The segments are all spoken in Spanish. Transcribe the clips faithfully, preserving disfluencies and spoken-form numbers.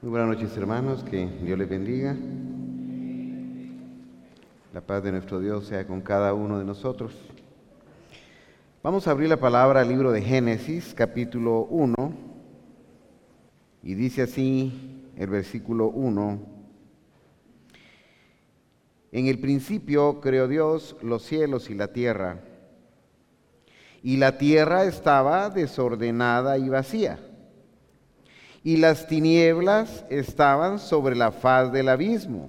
Muy buenas noches, hermanos, que Dios les bendiga. La paz de nuestro Dios sea con cada uno de nosotros. Vamos a abrir la palabra al libro de Génesis, capítulo uno, y dice así el versículo uno: En el principio creó Dios los cielos y la tierra, y la tierra estaba desordenada y vacía, y las tinieblas estaban sobre la faz del abismo,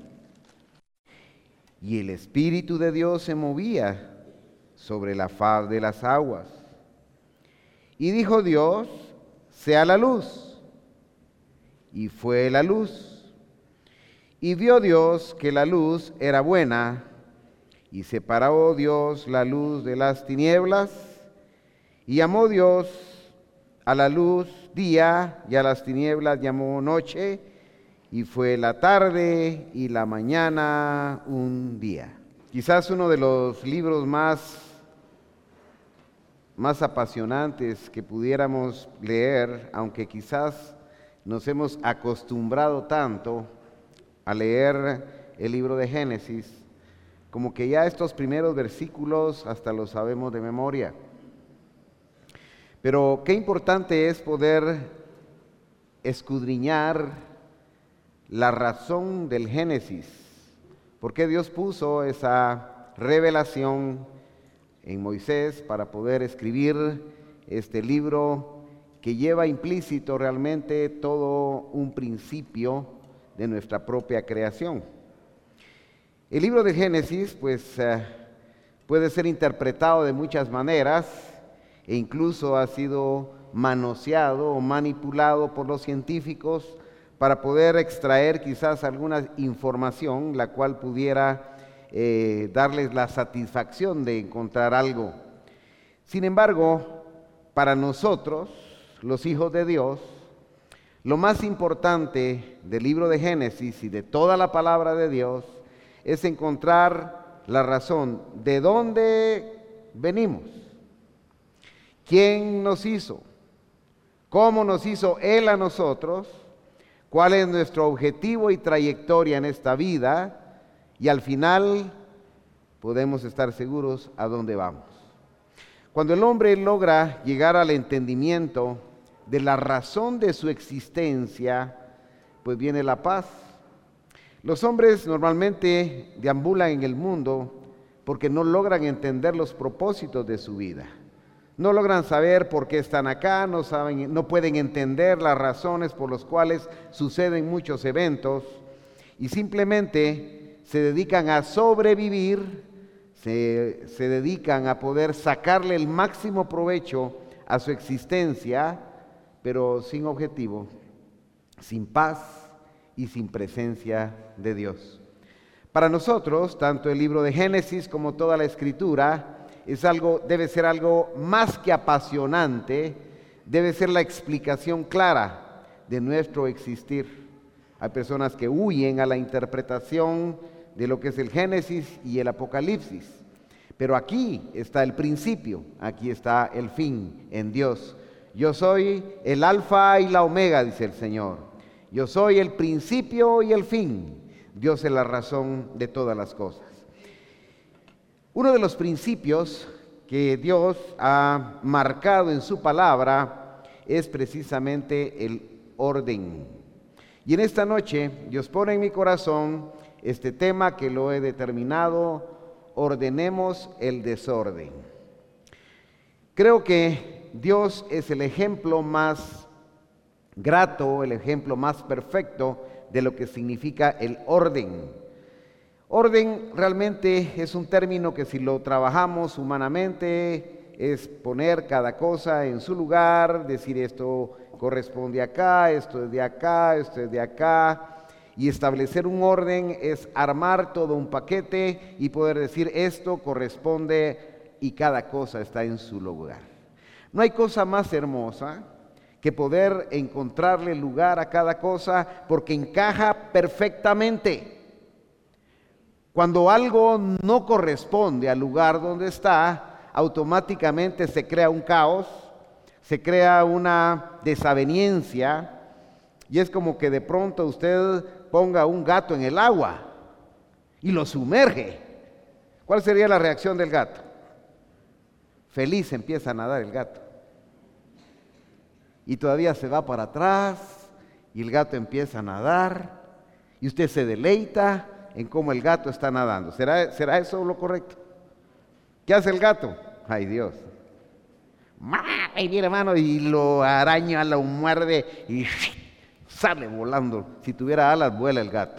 y el Espíritu de Dios se movía sobre la faz de las aguas. Y dijo Dios: sea la luz. Y fue la luz. Y vio Dios que la luz era buena, y separó Dios la luz de las tinieblas, y llamó Dios a la luz día, y a las tinieblas llamó noche, y fue la tarde y la mañana un día. Quizás uno de los libros más, más apasionantes que pudiéramos leer, aunque quizás nos hemos acostumbrado tanto a leer el libro de Génesis, como que ya estos primeros versículos hasta los sabemos de memoria. Pero qué importante es poder escudriñar la razón del Génesis, por qué Dios puso esa revelación en Moisés para poder escribir este libro que lleva implícito realmente todo un principio de nuestra propia creación. El libro de Génesis pues eh, puede ser interpretado de muchas maneras, e incluso ha sido manoseado o manipulado por los científicos para poder extraer quizás alguna información la cual pudiera eh, darles la satisfacción de encontrar algo. Sin embargo, para nosotros, los hijos de Dios, lo más importante del libro de Génesis y de toda la palabra de Dios es encontrar la razón de dónde venimos. ¿Quién nos hizo? ¿Cómo nos hizo Él a nosotros? ¿Cuál es nuestro objetivo y trayectoria en esta vida? Y al final podemos estar seguros a dónde vamos. Cuando el hombre logra llegar al entendimiento de la razón de su existencia, pues viene la paz. Los hombres normalmente deambulan en el mundo porque no logran entender los propósitos de su vida. No logran saber por qué están acá, no saben, no pueden entender las razones por las cuales suceden muchos eventos y simplemente se dedican a sobrevivir, se, se dedican a poder sacarle el máximo provecho a su existencia, pero sin objetivo, sin paz y sin presencia de Dios. Para nosotros, tanto el libro de Génesis como toda la Escritura, es algo, debe ser algo más que apasionante, debe ser la explicación clara de nuestro existir. Hay personas que huyen a la interpretación de lo que es el Génesis y el Apocalipsis, pero aquí está el principio, aquí está el fin en Dios. Yo soy el alfa y la omega, dice el Señor. Yo soy el principio y el fin. Dios es la razón de todas las cosas. Uno de los principios que Dios ha marcado en su palabra es precisamente el orden. Y en esta noche Dios pone en mi corazón este tema que lo he determinado: ordenemos el desorden. Creo que Dios es el ejemplo más grato, el ejemplo más perfecto de lo que significa el orden. Orden realmente es un término que, si lo trabajamos humanamente, es poner cada cosa en su lugar, decir esto corresponde acá, esto es de acá, esto es de acá, y establecer un orden es armar todo un paquete y poder decir esto corresponde y cada cosa está en su lugar. No hay cosa más hermosa que poder encontrarle lugar a cada cosa porque encaja perfectamente. Cuando algo no corresponde al lugar donde está, automáticamente se crea un caos, se crea una desaveniencia, Y es como que de pronto usted ponga un gato en el agua y lo sumerge. ¿Cuál sería la reacción del gato? Feliz empieza a nadar el gato. Y todavía se va para atrás y el gato empieza a nadar y usted se deleita en cómo el gato está nadando. ¿Será, será eso lo correcto? ¿Qué hace el gato? Ay, Dios. Ahí viene, hermano, y lo araña, lo muerde y sale volando. Si tuviera alas, vuela el gato.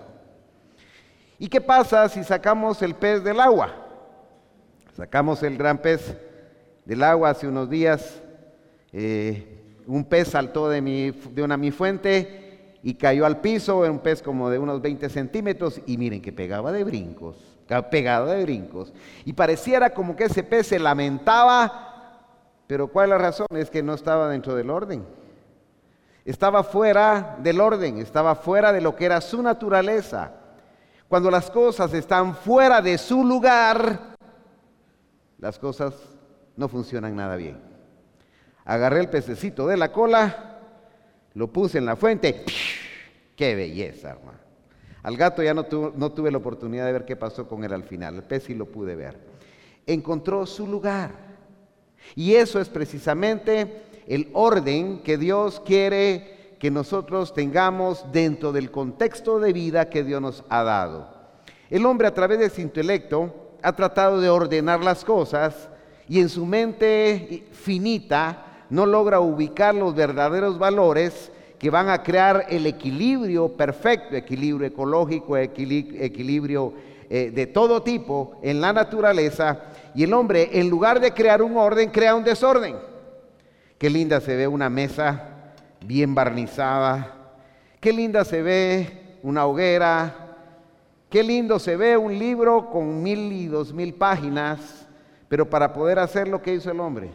¿Y qué pasa si sacamos el pez del agua? Sacamos el gran pez del agua hace unos días. Eh, un pez saltó de, mi, de una mi fuente y cayó al piso, un pez como de unos veinte centímetros, y miren que pegaba de brincos, pegado de brincos. Y pareciera como que ese pez se lamentaba, pero ¿cuál es la razón? Es que no estaba dentro del orden. Estaba fuera del orden, estaba fuera de lo que era su naturaleza. Cuando las cosas están fuera de su lugar, las cosas no funcionan nada bien. Agarré el pececito de la cola, lo puse en la fuente. ¡Qué belleza, hermano! Al gato ya no, tu, no tuve la oportunidad de ver qué pasó con él al final. El pez sí lo pude ver. Encontró su lugar. Y eso es precisamente el orden que Dios quiere que nosotros tengamos dentro del contexto de vida que Dios nos ha dado. El hombre, a través de su intelecto, ha tratado de ordenar las cosas y en su mente finita no logra ubicar los verdaderos valores que van a crear el equilibrio perfecto, equilibrio ecológico, equilibrio eh, de todo tipo en la naturaleza. Y el hombre, en lugar de crear un orden, crea un desorden. Qué linda se ve una mesa bien barnizada, qué linda se ve una hoguera, qué lindo se ve un libro con mil y dos mil páginas, pero para poder hacer lo que hizo el hombre,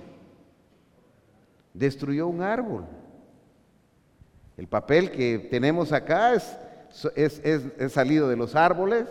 destruyó un árbol. El papel que tenemos acá es, es, es, es salido de los árboles.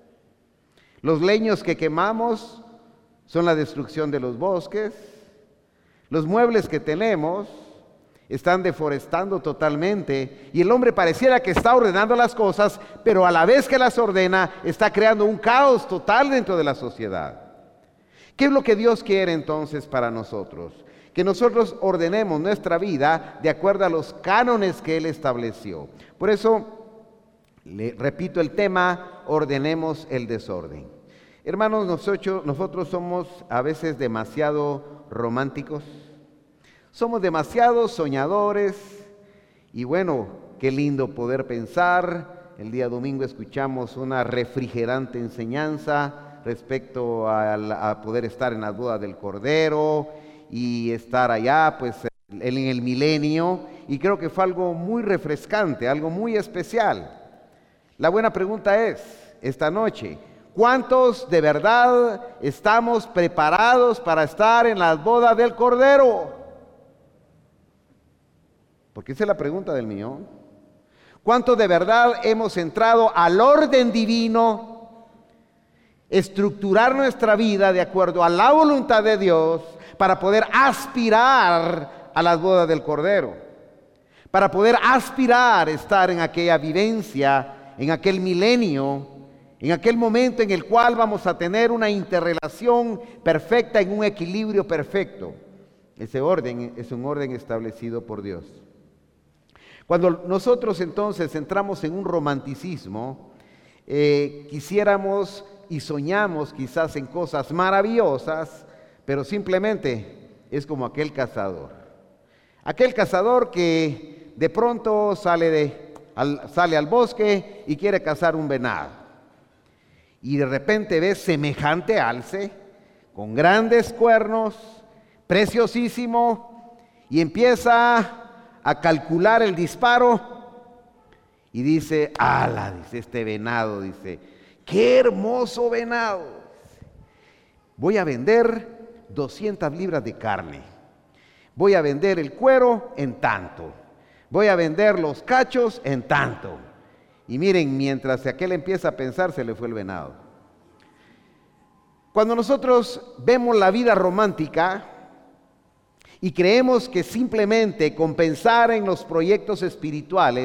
Los leños que quemamos son la destrucción de los bosques. Los muebles que tenemos están deforestando totalmente y el hombre pareciera que está ordenando las cosas, pero a la vez que las ordena, está creando un caos total dentro de la sociedad. ¿Qué es lo que Dios quiere entonces para nosotros? Que nosotros ordenemos nuestra vida de acuerdo a los cánones que Él estableció. Por eso, le repito el tema, ordenemos el desorden. Hermanos, nosotros, nosotros somos a veces demasiado románticos, somos demasiado soñadores y bueno, qué lindo poder pensar. El día domingo escuchamos una refrigerante enseñanza respecto a, a poder estar en las bodas del Cordero y estar allá pues en el milenio, y creo que fue algo muy refrescante, algo muy especial. La buena pregunta es, esta noche, ¿cuántos de verdad estamos preparados para estar en las bodas del Cordero? Porque esa es la pregunta del millón. ¿Cuántos de verdad hemos entrado al orden divino, estructurar nuestra vida de acuerdo a la voluntad de Dios para poder aspirar a las bodas del Cordero? Para poder aspirar a estar en aquella vivencia, en aquel milenio, en aquel momento en el cual vamos a tener una interrelación perfecta, en un equilibrio perfecto. Ese orden es un orden establecido por Dios. Cuando nosotros entonces entramos en un romanticismo, eh, quisiéramos y soñamos quizás en cosas maravillosas, pero simplemente es como aquel cazador. Aquel cazador que de pronto sale, de, al, sale al bosque y quiere cazar un venado. Y de repente ve semejante alce, con grandes cuernos, preciosísimo, y empieza a calcular el disparo y dice, ala, dice este venado, dice, qué hermoso venado. Voy a vender doscientas libras de carne. Voy a vender el cuero en tanto. Voy a vender los cachos en tanto. Y miren, mientras aquel empieza a pensar, se le fue el venado. Cuando nosotros vemos la vida romántica y creemos que simplemente con pensar en los proyectos espirituales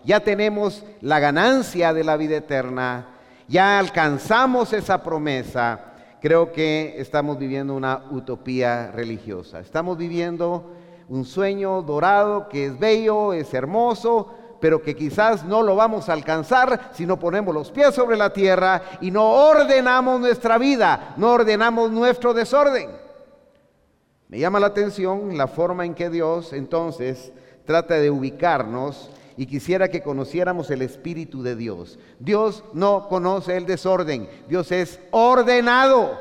ya tenemos la ganancia de la vida eterna, ya alcanzamos esa promesa, creo que estamos viviendo una utopía religiosa. Estamos viviendo un sueño dorado que es bello, es hermoso, pero que quizás no lo vamos a alcanzar si no ponemos los pies sobre la tierra y no ordenamos nuestra vida, no ordenamos nuestro desorden. Me llama la atención la forma en que Dios entonces trata de ubicarnos, y quisiera que conociéramos el Espíritu de Dios. Dios no conoce el desorden, Dios es ordenado.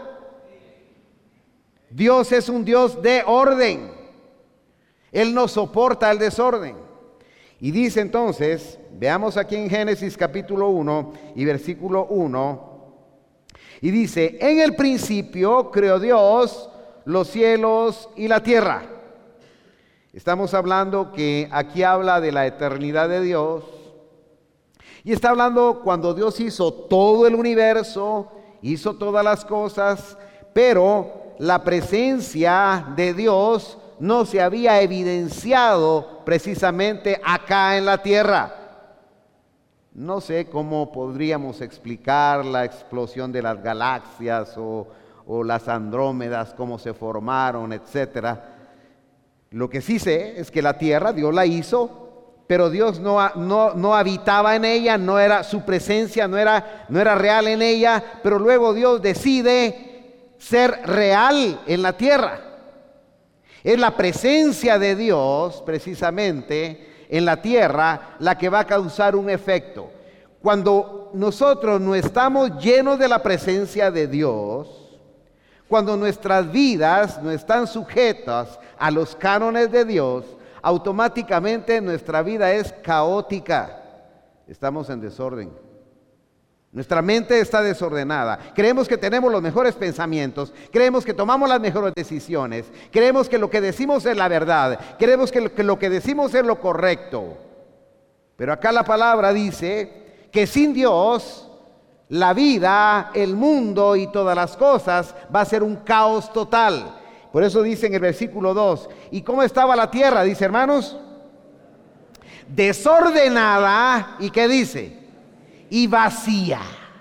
Dios es un Dios de orden. Él no soporta el desorden. Y dice entonces, veamos aquí en Génesis capítulo uno y versículo uno, y dice: en el principio creó Dios los cielos y la tierra. Estamos hablando que aquí habla de la eternidad de Dios, y está hablando cuando Dios hizo todo el universo, hizo todas las cosas, pero la presencia de Dios no se había evidenciado precisamente acá en la tierra. No sé cómo podríamos explicar la explosión de las galaxias o, o las Andrómedas, cómo se formaron, etcétera. Lo que sí sé es que la tierra Dios la hizo, pero Dios no, no, no habitaba en ella, no era su presencia, no era, no era real en ella, pero luego Dios decide ser real en la tierra. Es la presencia de Dios precisamente en la tierra la que va a causar un efecto. Cuando nosotros no estamos llenos de la presencia de Dios, cuando nuestras vidas no están sujetas a los cánones de Dios, automáticamente nuestra vida es caótica. Estamos en desorden. Nuestra mente está desordenada. Creemos que tenemos los mejores pensamientos, creemos que tomamos las mejores decisiones, creemos que lo que decimos es la verdad, creemos que lo que, lo que decimos es lo correcto. Pero acá la palabra dice que sin Dios, la vida, el mundo y todas las cosas va a ser un caos total. Por eso dice en el versículo dos, ¿y cómo estaba la tierra? Dice, hermanos, desordenada, ¿y qué dice? Y vacía.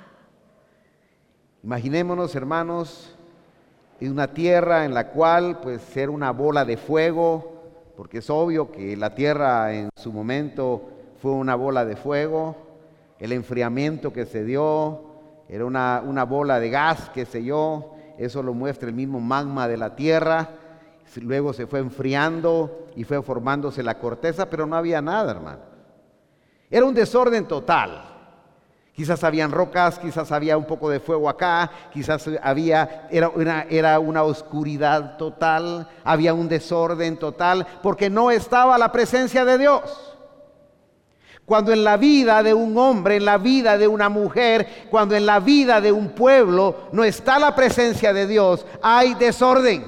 Imaginémonos, hermanos, en una tierra en la cual pues era una bola de fuego, porque es obvio que la tierra en su momento fue una bola de fuego. El enfriamiento que se dio era una, una bola de gas que se dio, eso lo muestra el mismo magma de la tierra. Luego se fue enfriando y fue formándose la corteza, pero no había nada, hermano. Era un desorden total. Quizás habían rocas, quizás había un poco de fuego acá, quizás había, era una, era una oscuridad total, había un desorden total, porque no estaba la presencia de Dios. Cuando en la vida de un hombre, en la vida de una mujer, cuando en la vida de un pueblo no está la presencia de Dios, hay desorden,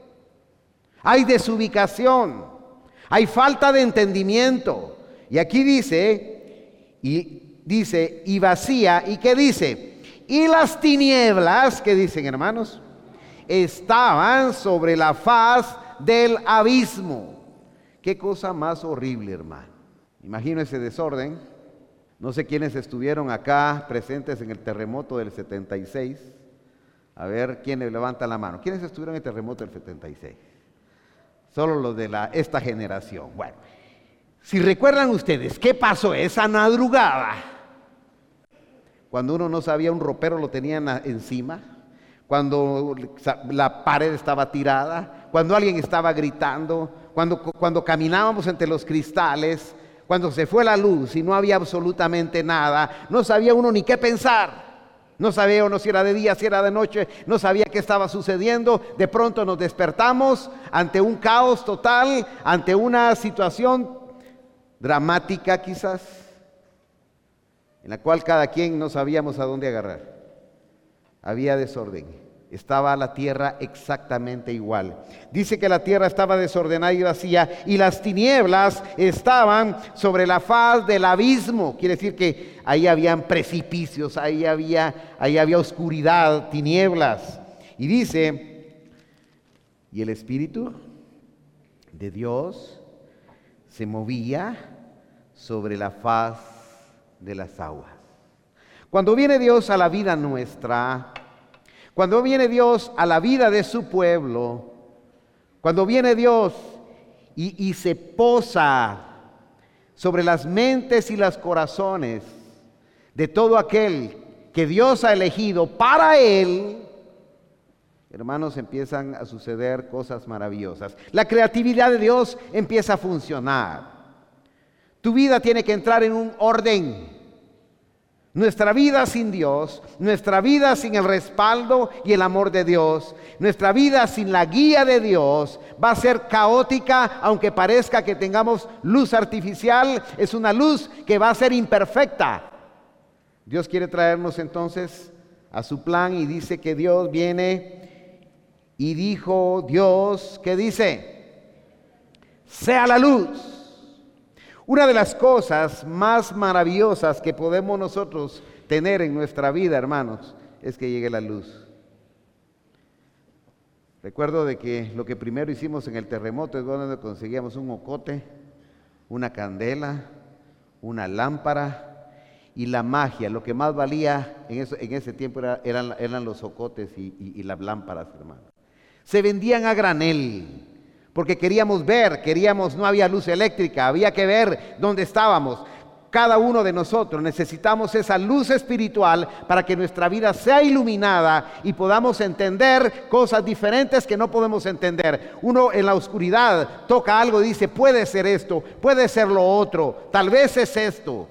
hay desubicación, hay falta de entendimiento. Y aquí dice, y dice, y vacía, ¿y qué dice? Y las tinieblas, ¿qué dicen, hermanos? Estaban sobre la faz del abismo. Qué cosa más horrible, hermano. Imagino ese desorden. No sé quiénes estuvieron acá presentes en el terremoto del setenta y seis. A ver, ¿quiénes levantan la mano? ¿Quiénes estuvieron en el terremoto del setenta y seis? Solo los de la, esta generación. Bueno, si recuerdan ustedes, ¿qué pasó esa madrugada? Cuando uno no sabía, un ropero lo tenían encima, cuando la pared estaba tirada, cuando alguien estaba gritando, cuando, cuando caminábamos entre los cristales, cuando se fue la luz y no había absolutamente nada, no sabía uno ni qué pensar. No sabía uno si era de día, si era de noche, no sabía qué estaba sucediendo. De pronto nos despertamos ante un caos total, ante una situación dramática quizás, en la cual cada quien no sabíamos a dónde agarrar. Había desorden. Estaba la tierra exactamente igual. Dice que la tierra estaba desordenada y vacía, y las tinieblas estaban sobre la faz del abismo. Quiere decir que ahí habían precipicios, ahí había, ahí había oscuridad, tinieblas. Y dice, y el Espíritu de Dios se movía sobre la faz de las aguas. Cuando viene Dios a la vida nuestra, cuando viene Dios a la vida de su pueblo, cuando viene Dios y, y se posa sobre las mentes y los corazones de todo aquel que Dios ha elegido para Él, hermanos, empiezan a suceder cosas maravillosas. La creatividad de Dios empieza a funcionar. Tu vida tiene que entrar en un orden. Nuestra vida sin Dios, nuestra vida sin el respaldo y el amor de Dios, nuestra vida sin la guía de Dios va a ser caótica, aunque parezca que tengamos luz artificial, es una luz que va a ser imperfecta. Dios quiere traernos entonces a su plan y dice que Dios viene y dijo Dios, ¿qué dice? Sea la luz. Una de las cosas más maravillosas que podemos nosotros tener en nuestra vida, hermanos, es que llegue la luz. Recuerdo de que lo que primero hicimos en el terremoto es donde conseguíamos un ocote, una candela, una lámpara y la magia. Lo que más valía en, eso, en ese tiempo era, eran, eran los ocotes y, y, y las lámparas, hermanos. Se vendían a granel. Porque queríamos ver, queríamos, no había luz eléctrica, había que ver dónde estábamos. Cada uno de nosotros necesitamos esa luz espiritual para que nuestra vida sea iluminada y podamos entender cosas diferentes que no podemos entender. Uno en la oscuridad toca algo y dice, puede ser esto, puede ser lo otro, tal vez es esto.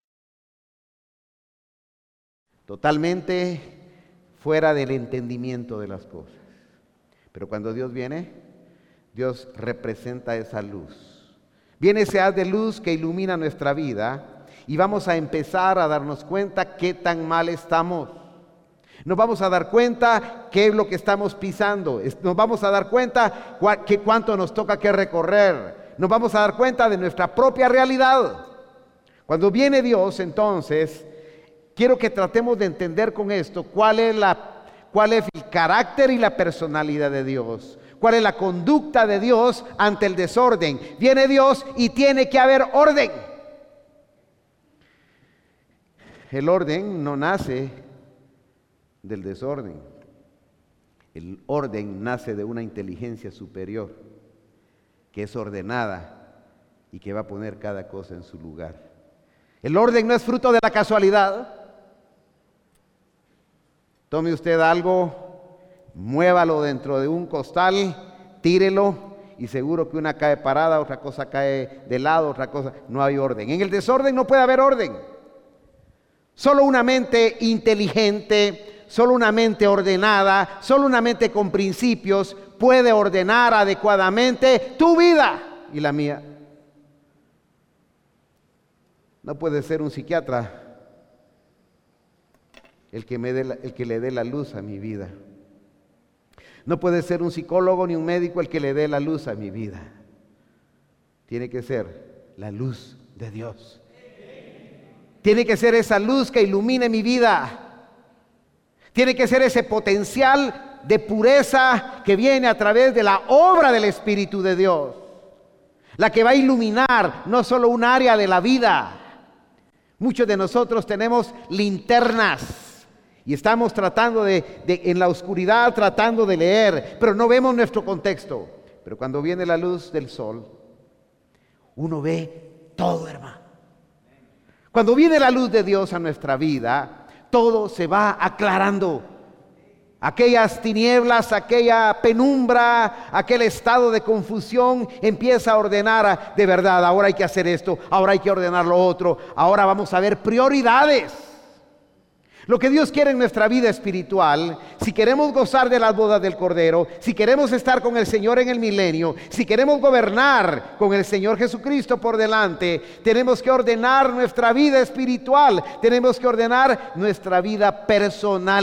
Totalmente fuera del entendimiento de las cosas. Pero cuando Dios viene, Dios representa esa luz. Viene ese haz de luz que ilumina nuestra vida y vamos a empezar a darnos cuenta qué tan mal estamos. Nos vamos a dar cuenta qué es lo que estamos pisando. Nos vamos a dar cuenta que cuánto nos toca que recorrer. Nos vamos a dar cuenta de nuestra propia realidad. Cuando viene Dios, entonces, quiero que tratemos de entender con esto cuál es la, cuál es el carácter y la personalidad de Dios. ¿Cuál es la conducta de Dios ante el desorden? Viene Dios y tiene que haber orden. El orden no nace del desorden. El orden nace de una inteligencia superior que es ordenada y que va a poner cada cosa en su lugar. El orden no es fruto de la casualidad. Tome usted algo, muévalo dentro de un costal, tírelo y seguro que una cae parada, otra cosa cae de lado, otra cosa, no hay orden. En el desorden no puede haber orden. Solo una mente inteligente, solo una mente ordenada, solo una mente con principios puede ordenar adecuadamente tu vida y la mía. No puede ser un psiquiatra el que, me dé la, el que le dé la luz a mi vida. No puede ser un psicólogo ni un médico el que le dé la luz a mi vida. Tiene que ser la luz de Dios. Tiene que ser esa luz que ilumine mi vida. Tiene que ser ese potencial de pureza que viene a través de la obra del Espíritu de Dios. La que va a iluminar no solo un área de la vida. Muchos de nosotros tenemos linternas. Y estamos tratando de, de, en la oscuridad, tratando de leer, pero no vemos nuestro contexto. Pero cuando viene la luz del sol, uno ve todo, hermano. Cuando viene la luz de Dios a nuestra vida, todo se va aclarando. Aquellas tinieblas, aquella penumbra, aquel estado de confusión empieza a ordenar de verdad. Ahora hay que hacer esto, ahora hay que ordenar lo otro. Ahora vamos a ver prioridades. Lo que Dios quiere en nuestra vida espiritual, si queremos gozar de las bodas del Cordero, si queremos estar con el Señor en el milenio, si queremos gobernar con el Señor Jesucristo por delante, tenemos que ordenar nuestra vida espiritual, tenemos que ordenar nuestra vida personal.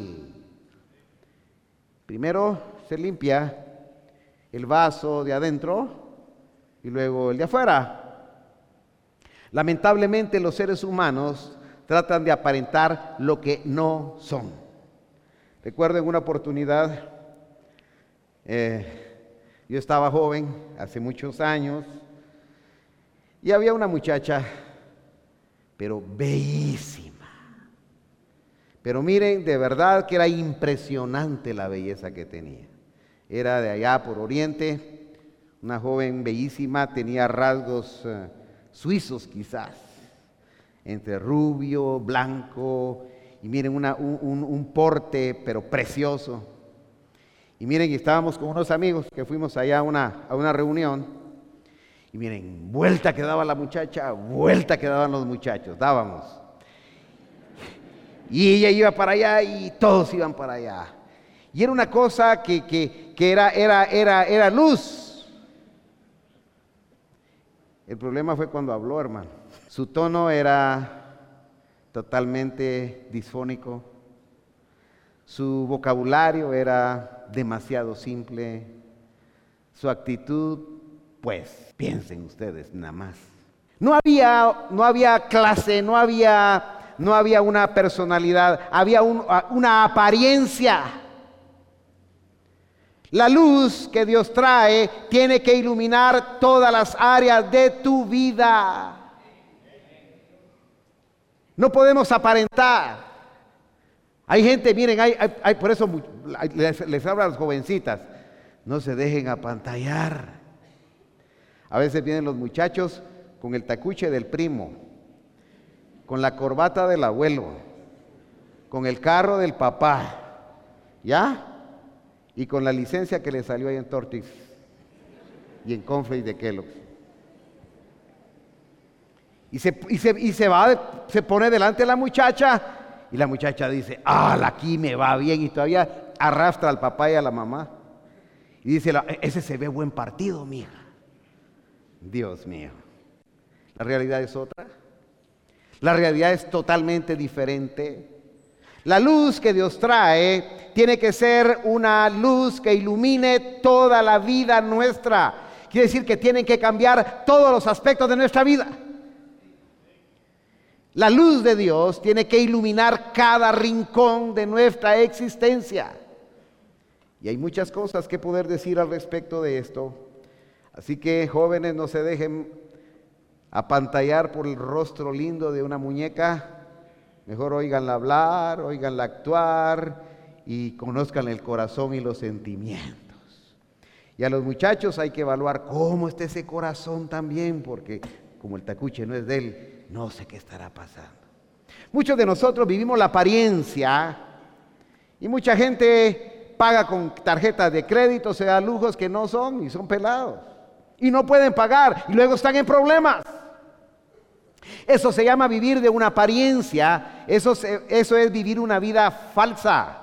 Primero se limpia el vaso de adentro y luego el de afuera. Lamentablemente los seres humanos tratan de aparentar lo que no son. Recuerdo en una oportunidad, eh, yo estaba joven, hace muchos años, y había una muchacha pero bellísima. Pero miren, de verdad que era impresionante la belleza que tenía. Era de allá por Oriente, una joven bellísima, tenía rasgos uh, suizos quizás, entre rubio, blanco, y miren una, un, un, un porte pero precioso. Y miren, y estábamos con unos amigos que fuimos allá a una, a una reunión, y miren, vuelta que daba la muchacha, vuelta que daban los muchachos, dábamos. Y ella iba para allá y todos iban para allá. Y era una cosa que, que, que era, era, era, era luz. El problema fue cuando habló, hermano. Su tono era totalmente disfónico. Su vocabulario era demasiado simple. Su actitud, pues, piensen ustedes nada más. No había, no había clase, no había... No había una personalidad, había un, una apariencia. La luz que Dios trae tiene que iluminar todas las áreas de tu vida. No podemos aparentar. Hay gente, miren, hay, hay, hay por eso les, les hablo a las jovencitas, no se dejen apantallar. A veces vienen los muchachos con el tacuche del primo, con la corbata del abuelo, con el carro del papá, ¿ya? Y con la licencia que le salió ahí en Tortix y en Conflakes de Kellogg's. Y se, y se, y se va, se pone delante de la muchacha y la muchacha dice, ah, aquí me va bien, y todavía arrastra al papá y a la mamá. Y dice, ese se ve buen partido, mija. Dios mío. La realidad es otra. La realidad es totalmente diferente. La luz que Dios trae tiene que ser una luz que ilumine toda la vida nuestra. Quiere decir que tienen que cambiar todos los aspectos de nuestra vida. La luz de Dios tiene que iluminar cada rincón de nuestra existencia. Y hay muchas cosas que poder decir al respecto de esto. Así que, jóvenes, no se dejen apantallar por el rostro lindo de una muñeca. Mejor óiganla hablar, óiganla actuar y conozcan el corazón y los sentimientos. Y a los muchachos hay que evaluar cómo está ese corazón también, porque como el tacuche no es de él, no sé qué estará pasando. Muchos de nosotros vivimos la apariencia y mucha gente paga con tarjetas de crédito, se da lujos que no son y son pelados. Y no pueden pagar y luego están en problemas. Eso se llama vivir de una apariencia, eso, se, eso es vivir una vida falsa.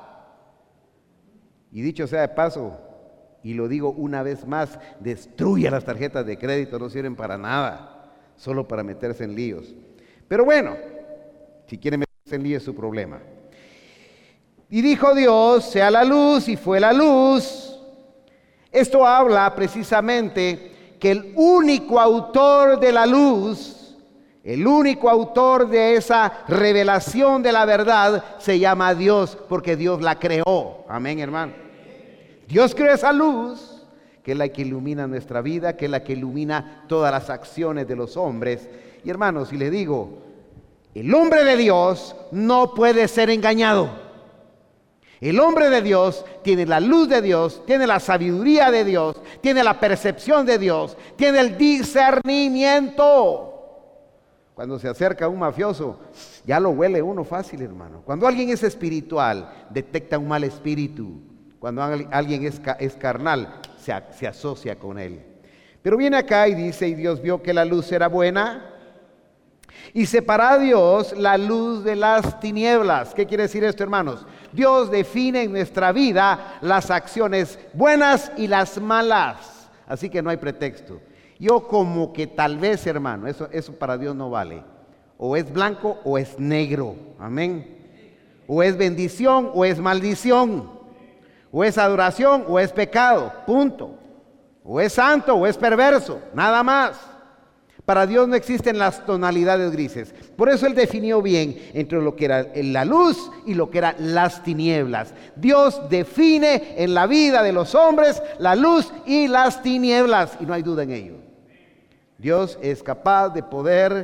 Y dicho sea de paso, y lo digo una vez más, destruya las tarjetas de crédito, no sirven para nada, solo para meterse en líos. Pero bueno, si quieren meterse en líos es su problema. Y dijo Dios, sea la luz, y fue la luz. Esto habla precisamente que el único autor de la luz, el único autor de esa revelación de la verdad se llama Dios, porque Dios la creó. Amén, hermano. Dios creó esa luz, que es la que ilumina nuestra vida, que es la que ilumina todas las acciones de los hombres. Y hermanos, si les digo, el hombre de Dios no puede ser engañado. El hombre de Dios tiene la luz de Dios, tiene la sabiduría de Dios, tiene la percepción de Dios, tiene el discernimiento. Cuando se acerca un mafioso, ya lo huele uno fácil, hermano. Cuando alguien es espiritual, detecta un mal espíritu. Cuando alguien es, es carnal, se, se asocia con él. Pero viene acá y dice, y Dios vio que la luz era buena, y separa a Dios la luz de las tinieblas. ¿Qué quiere decir esto, hermanos? Dios define en nuestra vida las acciones buenas y las malas. Así que no hay pretexto. Yo como que tal vez, hermano, eso, eso para Dios no vale. O es blanco o es negro. Amén. O es bendición o es maldición. O es adoración o es pecado. Punto. O es santo o es perverso. Nada más. Para Dios no existen las tonalidades grises. Por eso Él definió bien entre lo que era la luz y lo que eran las tinieblas. Dios define en la vida de los hombres la luz y las tinieblas. Y no hay duda en ello. Dios es capaz de poder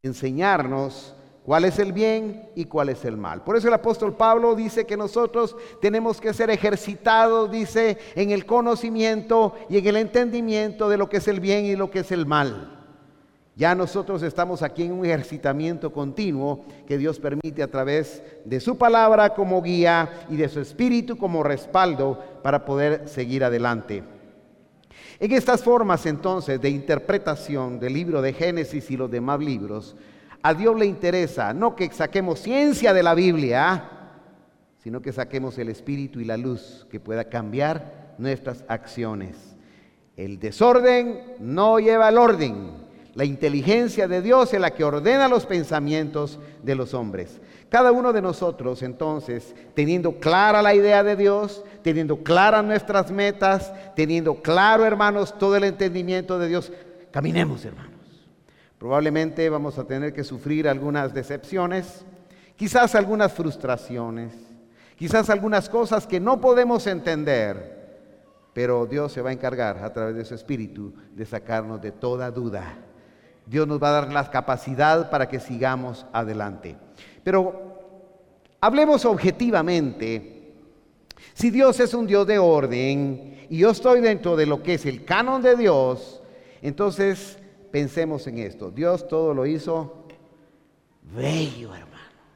enseñarnos cuál es el bien y cuál es el mal. Por eso el apóstol Pablo dice que nosotros tenemos que ser ejercitados, dice, en el conocimiento y en el entendimiento de lo que es el bien y lo que es el mal. Ya nosotros estamos aquí en un ejercitamiento continuo que Dios permite a través de su palabra como guía y de su espíritu como respaldo para poder seguir adelante. En estas formas entonces de interpretación del libro de Génesis y los demás libros, a Dios le interesa no que saquemos ciencia de la Biblia, sino que saquemos el espíritu y la luz que pueda cambiar nuestras acciones. El desorden no lleva al orden. La inteligencia de Dios es la que ordena los pensamientos de los hombres. Cada uno de nosotros, entonces, teniendo clara la idea de Dios, teniendo claras nuestras metas, teniendo claro, hermanos, todo el entendimiento de Dios, caminemos, hermanos. Probablemente vamos a tener que sufrir algunas decepciones, quizás algunas frustraciones, quizás algunas cosas que no podemos entender, pero Dios se va a encargar a través de su espíritu de sacarnos de toda duda. Dios nos va a dar la capacidad para que sigamos adelante. Pero hablemos objetivamente. Si Dios es un Dios de orden y yo estoy dentro de lo que es el canon de Dios, entonces pensemos en esto. Dios todo lo hizo bello, hermano.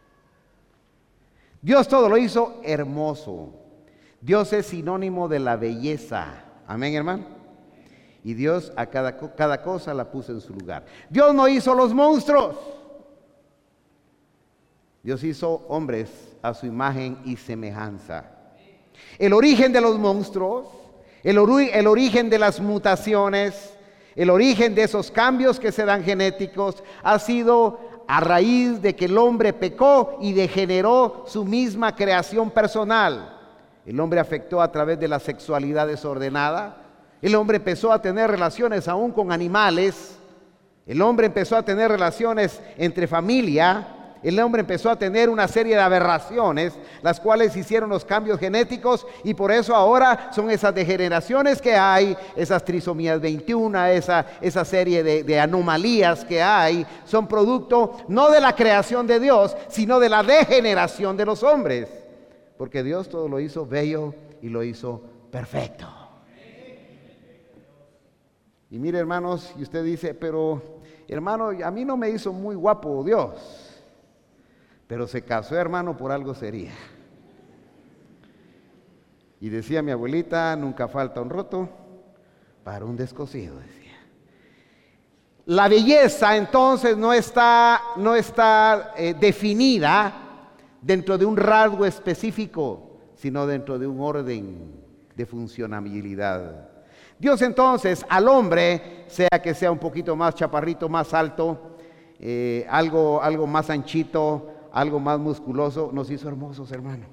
Dios todo lo hizo hermoso. Dios es sinónimo de la belleza. Amén, hermano. Y Dios a cada, cada cosa la puso en su lugar. Dios no hizo los monstruos. Dios hizo hombres a su imagen y semejanza. El origen de los monstruos, el, ori- el origen de las mutaciones, el origen de esos cambios que se dan genéticos ha sido a raíz de que el hombre pecó y degeneró su misma creación personal. El hombre afectó a través de la sexualidad desordenada. El hombre empezó a tener relaciones aún con animales. El hombre empezó a tener relaciones entre familia. El hombre empezó a tener una serie de aberraciones, las cuales hicieron los cambios genéticos, y por eso ahora son esas degeneraciones que hay, esas trisomías veintiuno, esa, esa serie de, de anomalías que hay, son producto no de la creación de Dios, sino de la degeneración de los hombres, porque Dios todo lo hizo bello y lo hizo perfecto. Y mire, hermanos, y usted dice, pero hermano, a mí no me hizo muy guapo Dios. Pero se casó, hermano, por algo sería. Y decía mi abuelita, nunca falta un roto para un descosido, decía. La belleza entonces no está, no está eh, definida dentro de un rasgo específico, sino dentro de un orden de funcionabilidad. Dios entonces al hombre, sea que sea un poquito más chaparrito, más alto, eh, algo, algo más anchito, algo más musculoso, nos hizo hermosos, hermano.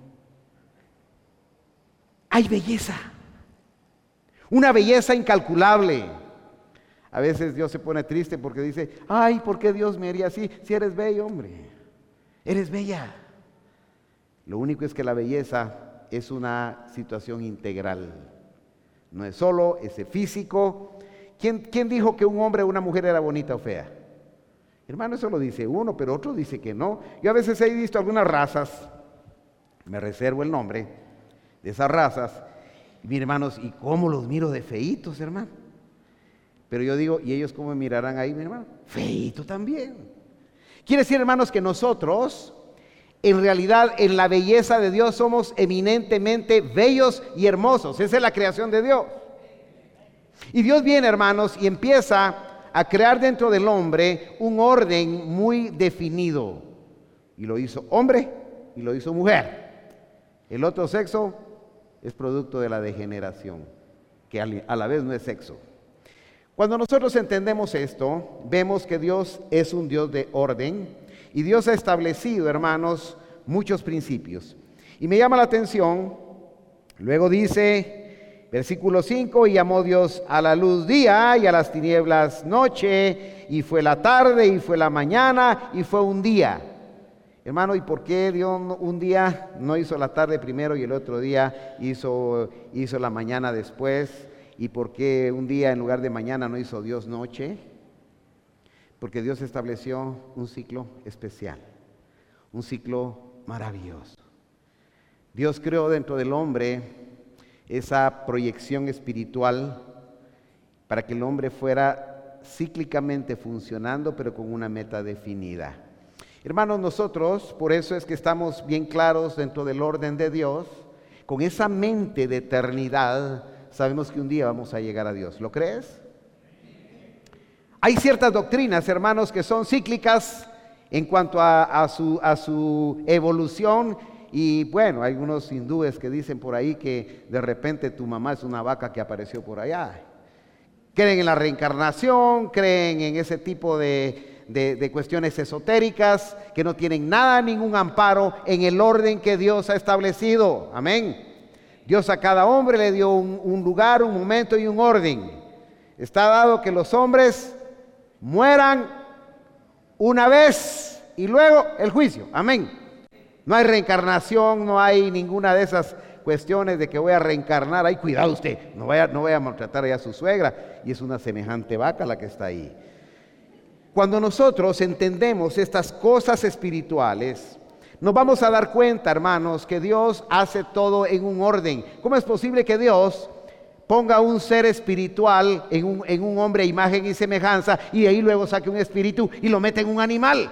Hay belleza, una belleza incalculable. A veces Dios se pone triste porque dice, ay, ¿por qué Dios me haría así? Si eres bello, hombre, eres bella. Lo único es que la belleza es una situación integral. No es solo ese físico. ¿Quién, quién dijo que un hombre o una mujer era bonita o fea? Hermano, eso lo dice uno, pero otro dice que no. Yo a veces he visto algunas razas, me reservo el nombre de esas razas, y mis hermanos, ¿y cómo los miro de feitos, hermano? Pero yo digo, ¿y ellos cómo me mirarán ahí, mi hermano? Feito también. Quiere decir, hermanos, que nosotros, en realidad, en la belleza de Dios somos eminentemente bellos y hermosos. Esa es la creación de Dios. Y Dios viene, hermanos, y empieza a crear dentro del hombre un orden muy definido. Y lo hizo hombre y lo hizo mujer. El otro sexo es producto de la degeneración, que a la vez no es sexo. Cuando nosotros entendemos esto, vemos que Dios es un Dios de orden y Dios ha establecido, hermanos, muchos principios. Y me llama la atención, luego dice... Versículo cinco, y llamó Dios a la luz día y a las tinieblas noche, y fue la tarde y fue la mañana y fue un día. Hermano, ¿y por qué Dios un día no hizo la tarde primero y el otro día hizo, hizo la mañana después? ¿Y por qué un día en lugar de mañana no hizo Dios noche? Porque Dios estableció un ciclo especial, un ciclo maravilloso. Dios creó dentro del hombre esa proyección espiritual para que el hombre fuera cíclicamente funcionando, pero con una meta definida. Hermanos, nosotros, por eso es que estamos bien claros dentro del orden de Dios, con esa mente de eternidad, sabemos que un día vamos a llegar a Dios. ¿Lo crees? Hay ciertas doctrinas, hermanos, que son cíclicas en cuanto a, a, su, a su evolución. Y bueno, hay unos hindúes que dicen por ahí que de repente tu mamá es una vaca que apareció por allá. Creen en la reencarnación, creen en ese tipo de, de, de cuestiones esotéricas que no tienen nada, ningún amparo en el orden que Dios ha establecido. Amén. Dios a cada hombre le dio un, un lugar, un momento y un orden. Está dado que los hombres mueran una vez y luego el juicio. Amén. No hay reencarnación, no hay ninguna de esas cuestiones de que voy a reencarnar. Ay, cuidado usted, no vaya, no vaya a maltratar a su suegra. Y es una semejante vaca la que está ahí. Cuando nosotros entendemos estas cosas espirituales, nos vamos a dar cuenta, hermanos, que Dios hace todo en un orden. ¿Cómo es posible que Dios ponga un ser espiritual en un, en un hombre a imagen y semejanza y ahí luego saque un espíritu y lo mete en un animal?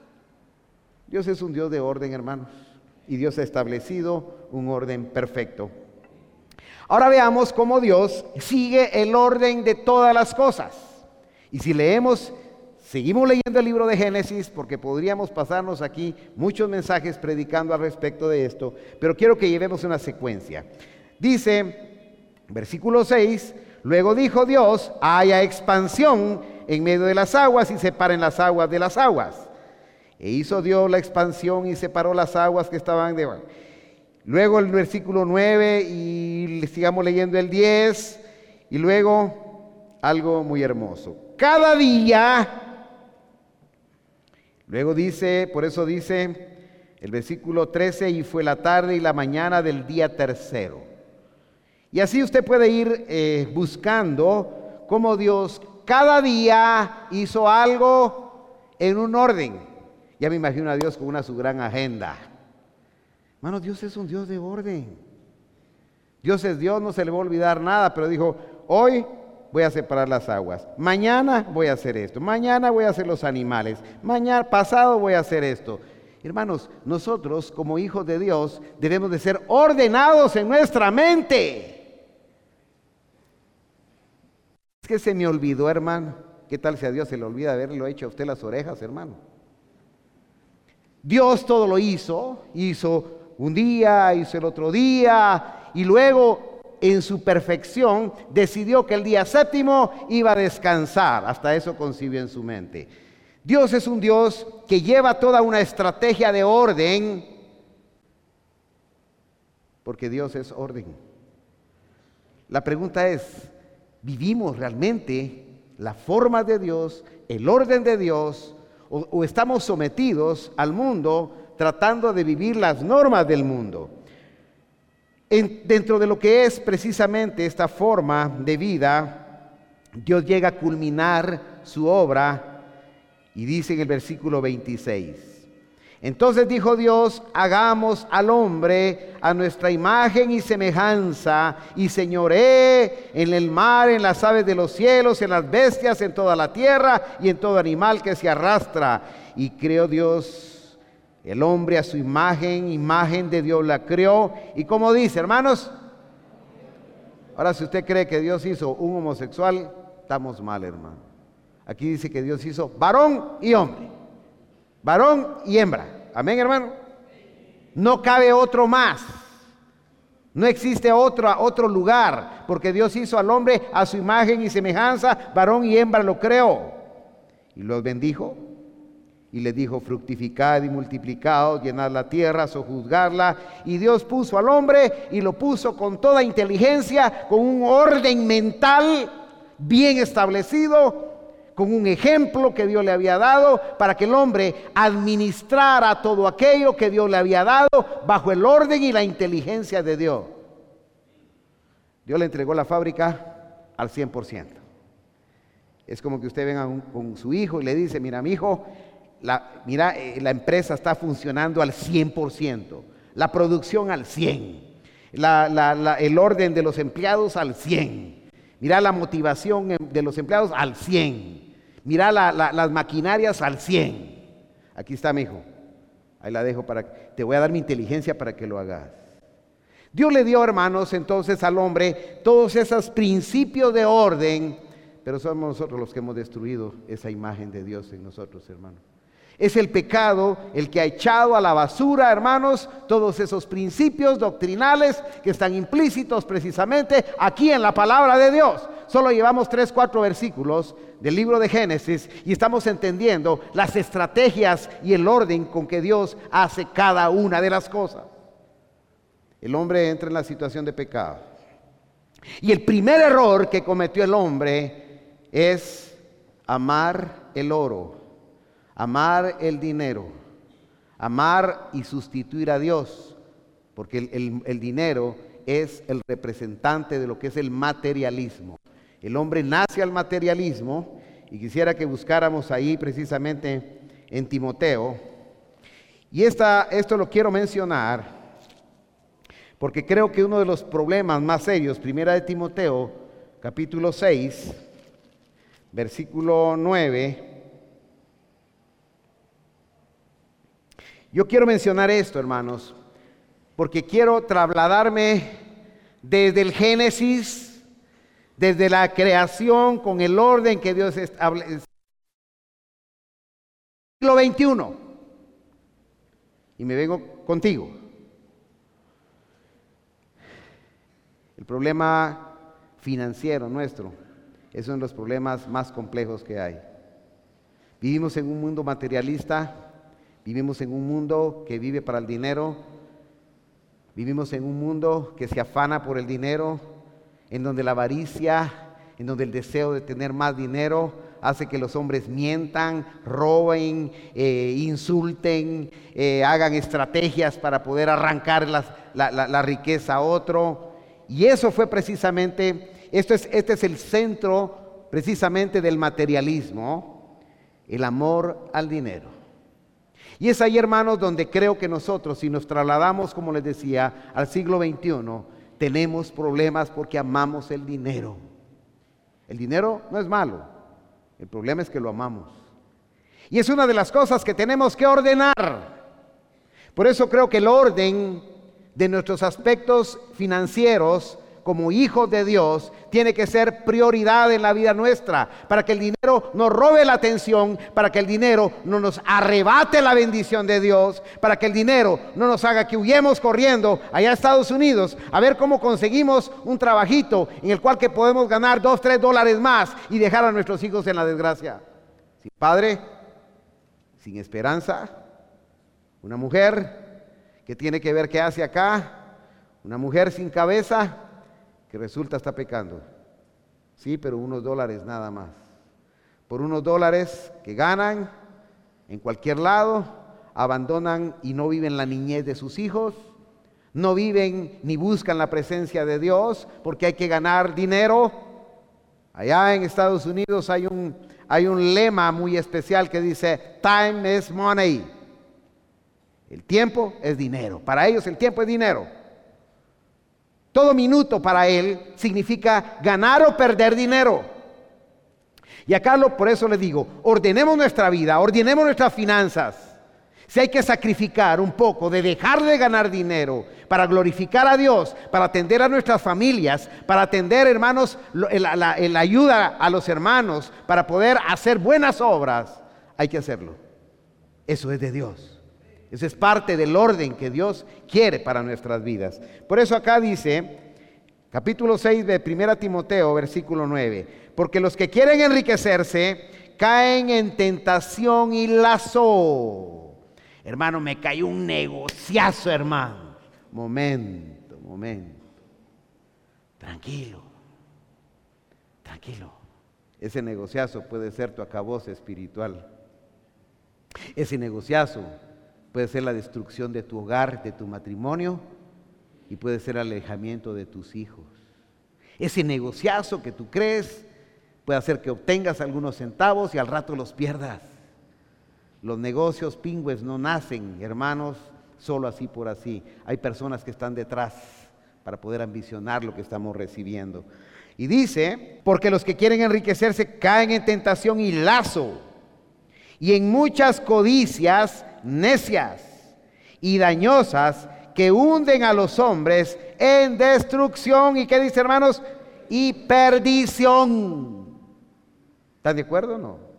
Dios es un Dios de orden, hermanos, y Dios ha establecido un orden perfecto. Ahora veamos cómo Dios sigue el orden de todas las cosas. Y si leemos, seguimos leyendo el libro de Génesis, porque podríamos pasarnos aquí muchos mensajes predicando al respecto de esto, pero quiero que llevemos una secuencia. Dice, versículo seis, luego dijo Dios, haya expansión en medio de las aguas y separen las aguas de las aguas. E hizo Dios la expansión y separó las aguas que estaban debajo. Luego el versículo nueve y sigamos leyendo el diez. Y luego algo muy hermoso. Cada día, luego dice, por eso dice el versículo trece, y fue la tarde y la mañana del día tercero. Y así usted puede ir eh, buscando cómo Dios cada día hizo algo en un orden. Ya me imagino a Dios con una su gran agenda. Hermano, Dios es un Dios de orden. Dios es Dios, no se le va a olvidar nada, pero dijo, hoy voy a separar las aguas. Mañana voy a hacer esto. Mañana voy a hacer los animales. Mañana, pasado voy a hacer esto. Hermanos, nosotros como hijos de Dios debemos de ser ordenados en nuestra mente. Es que se me olvidó, hermano. ¿Qué tal si a Dios se le olvida haberlo hecho a usted las orejas, hermano? Dios todo lo hizo, hizo un día, hizo el otro día, y luego en su perfección decidió que el día séptimo iba a descansar. Hasta eso concibió en su mente. Dios es un Dios que lleva toda una estrategia de orden, porque Dios es orden. La pregunta es, ¿vivimos realmente la forma de Dios, el orden de Dios? O, o estamos sometidos al mundo tratando de vivir las normas del mundo. En, dentro de lo que es precisamente esta forma de vida, Dios llega a culminar su obra y dice en el versículo veintiséis, entonces dijo Dios, hagamos al hombre a nuestra imagen y semejanza, y señoree en el mar, en las aves de los cielos, en las bestias, en toda la tierra y en todo animal que se arrastra. Y creó Dios el hombre a su imagen, imagen de Dios la creó. Y como dice, hermanos, ahora si usted cree que Dios hizo un homosexual, estamos mal, hermano. Aquí dice que Dios hizo varón y hombre. Varón y hembra. Amén, hermano. No cabe otro más. No existe otro, otro lugar, porque Dios hizo al hombre a su imagen y semejanza, varón y hembra lo creó. Y los bendijo y les dijo, fructificad y multiplicaos, llenad la tierra, sojuzgadla. Y Dios puso al hombre y lo puso con toda inteligencia, con un orden mental bien establecido, con un ejemplo que Dios le había dado para que el hombre administrara todo aquello que Dios le había dado bajo el orden y la inteligencia de Dios. Dios le entregó la fábrica al cien por ciento. Es como que usted venga un, con su hijo y le dice, mira, mi hijo, la, mira, eh, la empresa está funcionando al cien por ciento, la producción al cien por ciento, la, la, la, el orden de los empleados al cien por ciento, mira la motivación de los empleados al cien por ciento, mira la, la, las maquinarias al cien por ciento. Aquí está, mi hijo, ahí la dejo para que, te voy a dar mi inteligencia para que lo hagas. Dios le dio, hermanos, entonces al hombre todos esos principios de orden, pero somos nosotros los que hemos destruido esa imagen de Dios en nosotros, hermanos. Es el pecado el que ha echado a la basura, hermanos, todos esos principios doctrinales que están implícitos precisamente aquí en la palabra de Dios. Solo llevamos tres, cuatro versículos del libro de Génesis y estamos entendiendo las estrategias y el orden con que Dios hace cada una de las cosas. El hombre entra en la situación de pecado. Y el primer error que cometió el hombre es amar el oro, amar el dinero, amar y sustituir a Dios, porque el, el, el dinero es el representante de lo que es el materialismo. El hombre nace al materialismo y quisiera que buscáramos ahí precisamente en Timoteo. Y esta, esto lo quiero mencionar porque creo que uno de los problemas más serios, primera de Timoteo, capítulo seis, versículo nueve. Yo quiero mencionar esto, hermanos, porque quiero trasladarme desde el Génesis, desde la creación, con el orden que Dios establece. Siglo veintiuno. Y me vengo contigo. El problema financiero nuestro es uno de los problemas más complejos que hay. Vivimos en un mundo materialista, vivimos en un mundo que vive para el dinero, vivimos en un mundo que se afana por el dinero, en donde la avaricia, en donde el deseo de tener más dinero hace que los hombres mientan, roben, eh, insulten, eh, hagan estrategias para poder arrancar las, la, la, la riqueza a otro. Y eso fue precisamente, esto es, este es el centro precisamente del materialismo, el amor al dinero. Y es ahí, hermanos, donde creo que nosotros, si nos trasladamos, como les decía, al siglo veintiuno, tenemos problemas porque amamos el dinero. El dinero no es malo, el problema es que lo amamos. Y es una de las cosas que tenemos que ordenar. Por eso creo que el orden de nuestros aspectos financieros como hijos de Dios tiene que ser prioridad en la vida nuestra, para que el dinero nos robe la atención, para que el dinero no nos arrebate la bendición de Dios, para que el dinero no nos haga que huyamos corriendo allá a Estados Unidos a ver cómo conseguimos un trabajito en el cual que podemos ganar dos, tres dólares más y dejar a nuestros hijos en la desgracia. Sin padre, sin esperanza, una mujer que tiene que ver qué hace acá, una mujer sin cabeza que resulta está pecando. Sí, pero unos dólares nada más. Por unos dólares que ganan en cualquier lado, abandonan y no viven la niñez de sus hijos, no viven ni buscan la presencia de Dios porque hay que ganar dinero. Allá en Estados Unidos hay un, hay un lema muy especial que dice, time is money. El tiempo es dinero. Para ellos el tiempo es dinero. Todo minuto para él significa ganar o perder dinero. Y acá lo, por eso les digo, ordenemos nuestra vida, ordenemos nuestras finanzas. Si hay que sacrificar un poco de dejar de ganar dinero para glorificar a Dios, para atender a nuestras familias, para atender, hermanos, la, la, la ayuda a los hermanos, para poder hacer buenas obras, hay que hacerlo. Eso es de Dios. Eso es parte del orden que Dios quiere para nuestras vidas. Por eso acá dice, capítulo seis de primera Timoteo, versículo nueve, porque los que quieren enriquecerse caen en tentación y lazo. Hermano, me cayó un negociazo, hermano. Momento, momento. Tranquilo, tranquilo. Ese negociazo puede ser tu acabose espiritual. Ese negociazo puede ser la destrucción de tu hogar, de tu matrimonio, y puede ser el alejamiento de tus hijos. Ese negociazo que tú crees Puede hacer que obtengas algunos centavos y al rato los pierdas. Los negocios pingües no nacen, hermanos, solo así por así. Hay personas que están detrás para poder ambicionar lo que estamos recibiendo. Y dice, porque los que quieren enriquecerse caen en tentación y lazo, y en muchas codicias necias y dañosas que hunden a los hombres en destrucción. ¿Y qué dice, hermanos? Y perdición. ¿Están de acuerdo o no?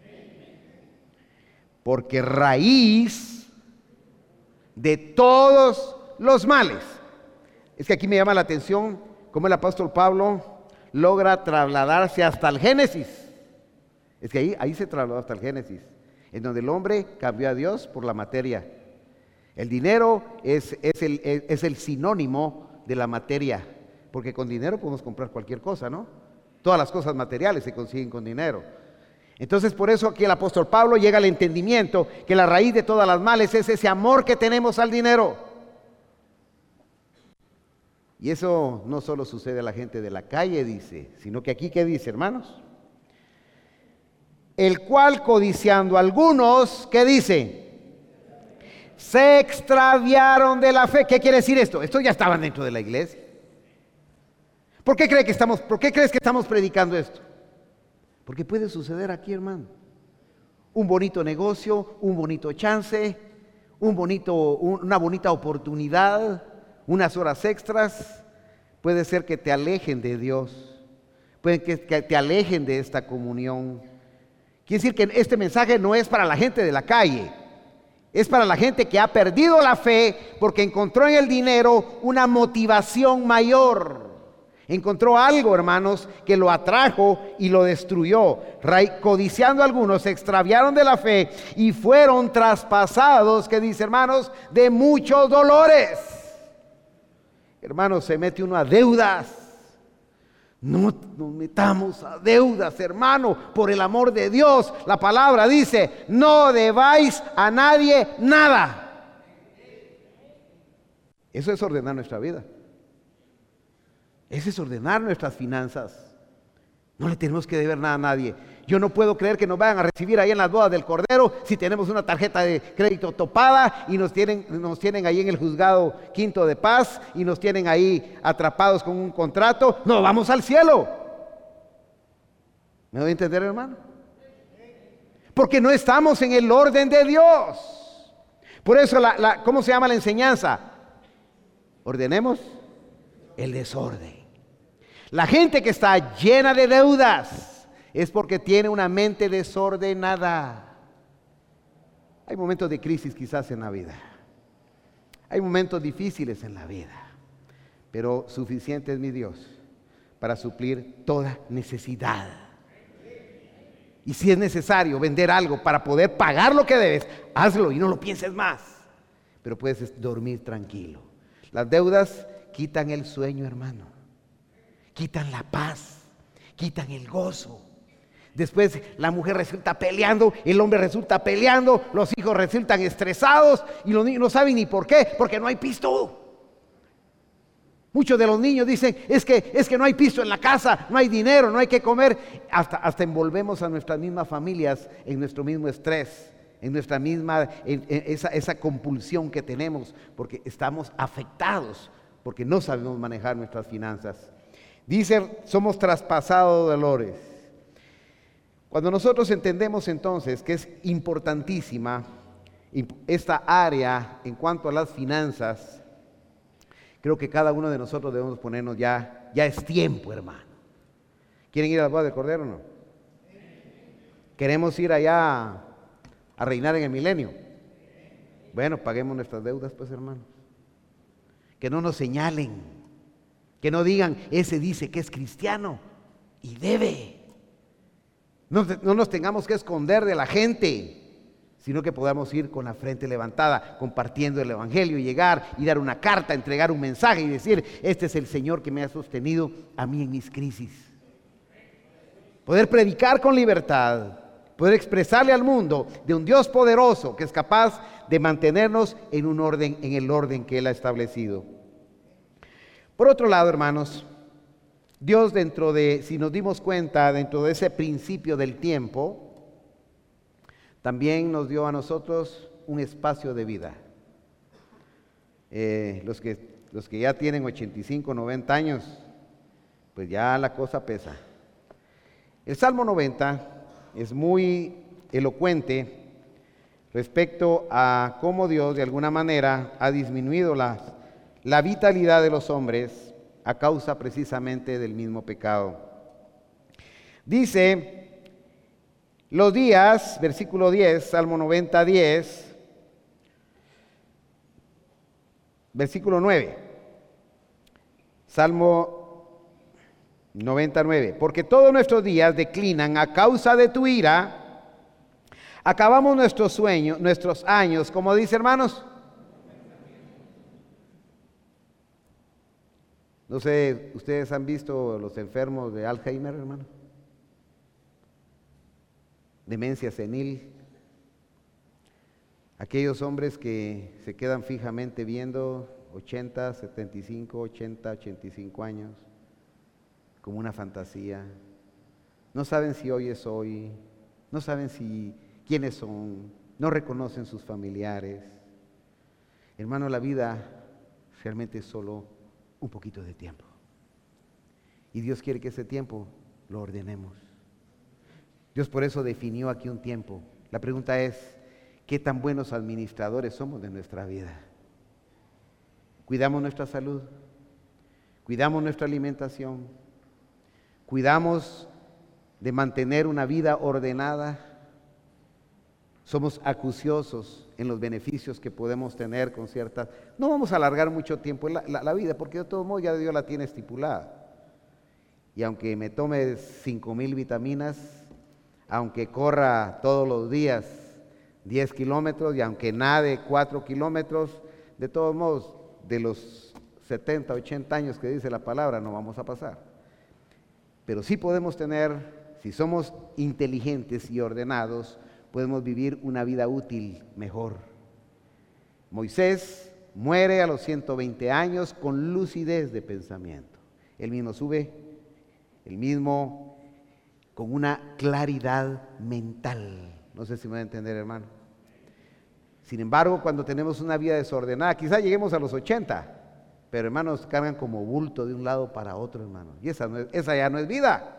Porque raíz de todos los males. Es que aquí me llama la atención cómo el apóstol Pablo logra trasladarse hasta el Génesis. Es que ahí, ahí se trasladó hasta el Génesis, en donde el hombre cambió a Dios por la materia. El dinero es, es, el, es, es el sinónimo de la materia, porque con dinero podemos comprar cualquier cosa, ¿no? Todas las cosas materiales se consiguen con dinero. Entonces, por eso aquí el apóstol Pablo llega al entendimiento que la raíz de todas las males es ese amor que tenemos al dinero. Y eso no solo sucede a la gente de la calle, dice, sino que aquí, ¿qué dice, hermanos? El cual, codiciando algunos, ¿qué dice? Se extraviaron de la fe. ¿Qué quiere decir esto? Estos ya estaban dentro de la iglesia. ¿Por qué cree que estamos, por qué crees que estamos predicando esto? Porque puede suceder aquí, hermano. Un bonito negocio, un bonito chance, un bonito, una bonita oportunidad, unas horas extras, puede ser que te alejen de Dios, puede que, que te alejen de esta comunión. Quiere decir que este mensaje no es para la gente de la calle, es para la gente que ha perdido la fe porque encontró en el dinero una motivación mayor. Encontró algo, hermanos, que lo atrajo y lo destruyó. Codiciando algunos, se extraviaron de la fe y fueron traspasados, ¿qué dice, hermanos? De muchos dolores. Hermanos, se mete uno a deudas. No nos metamos a deudas, hermano, por el amor de Dios. La palabra dice, no debáis a nadie nada. Eso es ordenar nuestra vida. Ese es ordenar nuestras finanzas. No le tenemos que deber nada a nadie. Yo no puedo creer que nos vayan a recibir ahí en las bodas del Cordero si tenemos una tarjeta de crédito topada y nos tienen, nos tienen ahí en el juzgado quinto de paz y nos tienen ahí atrapados con un contrato. No, vamos al cielo. ¿Me doy a entender, hermano? Porque no estamos en el orden de Dios. Por eso, la, la, ¿cómo se llama la enseñanza? Ordenemos el desorden. La gente que está llena de deudas es porque tiene una mente desordenada. Hay momentos de crisis quizás en la vida. Hay momentos difíciles en la vida. Pero suficiente es mi Dios para suplir toda necesidad. Y si es necesario vender algo para poder pagar lo que debes, hazlo y no lo pienses más. Pero puedes dormir tranquilo. Las deudas quitan el sueño, hermano. Quitan la paz, quitan el gozo. Después la mujer resulta peleando, el hombre resulta peleando, los hijos resultan estresados y los niños no saben ni por qué, porque no hay pisto. Muchos de los niños dicen, es que, es que no hay pisto en la casa, no hay dinero, no hay que comer. Hasta, hasta envolvemos a nuestras mismas familias en nuestro mismo estrés, en nuestra misma, en, en esa, esa compulsión que tenemos, porque estamos afectados, porque no sabemos manejar nuestras finanzas. Dice, somos traspasados de dolores. Cuando nosotros entendemos entonces que es importantísima esta área en cuanto a las finanzas, creo que cada uno de nosotros debemos ponernos ya, ya es tiempo, hermano. ¿Quieren ir a la boda del Cordero o no? ¿Queremos ir allá a reinar en el milenio? Bueno, paguemos nuestras deudas, pues, hermanos. Que no nos señalen. Que no digan, ese dice que es cristiano y debe. No, no nos tengamos que esconder de la gente, sino que podamos ir con la frente levantada, compartiendo el evangelio y llegar y dar una carta, entregar un mensaje y decir, este es el Señor que me ha sostenido a mí en mis crisis. Poder predicar con libertad, poder expresarle al mundo de un Dios poderoso que es capaz de mantenernos en un orden, en el orden que Él ha establecido. Por otro lado, hermanos, Dios, dentro de, si nos dimos cuenta, dentro de ese principio del tiempo, también nos dio a nosotros un espacio de vida. Eh, los que, los que ya tienen ochenta y cinco, noventa años, pues ya la cosa pesa. El Salmo noventa es muy elocuente respecto a cómo Dios de alguna manera ha disminuido la, la vitalidad de los hombres a causa precisamente del mismo pecado. Dice, los días, versículo diez, Salmo noventa, diez, versículo nueve, Salmo noventa, nueve, porque todos nuestros días declinan a causa de tu ira, acabamos nuestros sueños, nuestros años, como dice, hermanos. No sé, ¿ustedes han visto los enfermos de Alzheimer, hermano? Demencia senil. Aquellos hombres que se quedan fijamente viendo ochenta, setenta y cinco, ochenta, ochenta y cinco años, como una fantasía. No saben si hoy es hoy, no saben si quiénes son, no reconocen sus familiares. Hermano, la vida realmente es solo un poquito de tiempo. Y Dios quiere que ese tiempo lo ordenemos. Dios por eso definió aquí un tiempo. La pregunta es, ¿qué tan buenos administradores somos de nuestra vida? ¿Cuidamos nuestra salud? ¿Cuidamos nuestra alimentación? ¿Cuidamos de mantener una vida ordenada? Somos acuciosos en los beneficios que podemos tener con ciertas... No vamos a alargar mucho tiempo la, la, la vida, porque de todos modos ya Dios la tiene estipulada. Y aunque me tome cinco mil vitaminas, aunque corra todos los días diez kilómetros y aunque nade cuatro kilómetros, de todos modos, de los setenta, ochenta años que dice la palabra, no vamos a pasar. Pero sí podemos tener, si somos inteligentes y ordenados, podemos vivir una vida útil mejor. Moisés muere a los ciento veinte años con lucidez de pensamiento. Él mismo sube, él mismo con una claridad mental. No sé si me va a entender, hermano. Sin embargo, cuando tenemos una vida desordenada, quizá lleguemos a los ochenta, pero hermanos, cargan como bulto de un lado para otro, hermano. Y esa, no es, esa ya no es vida.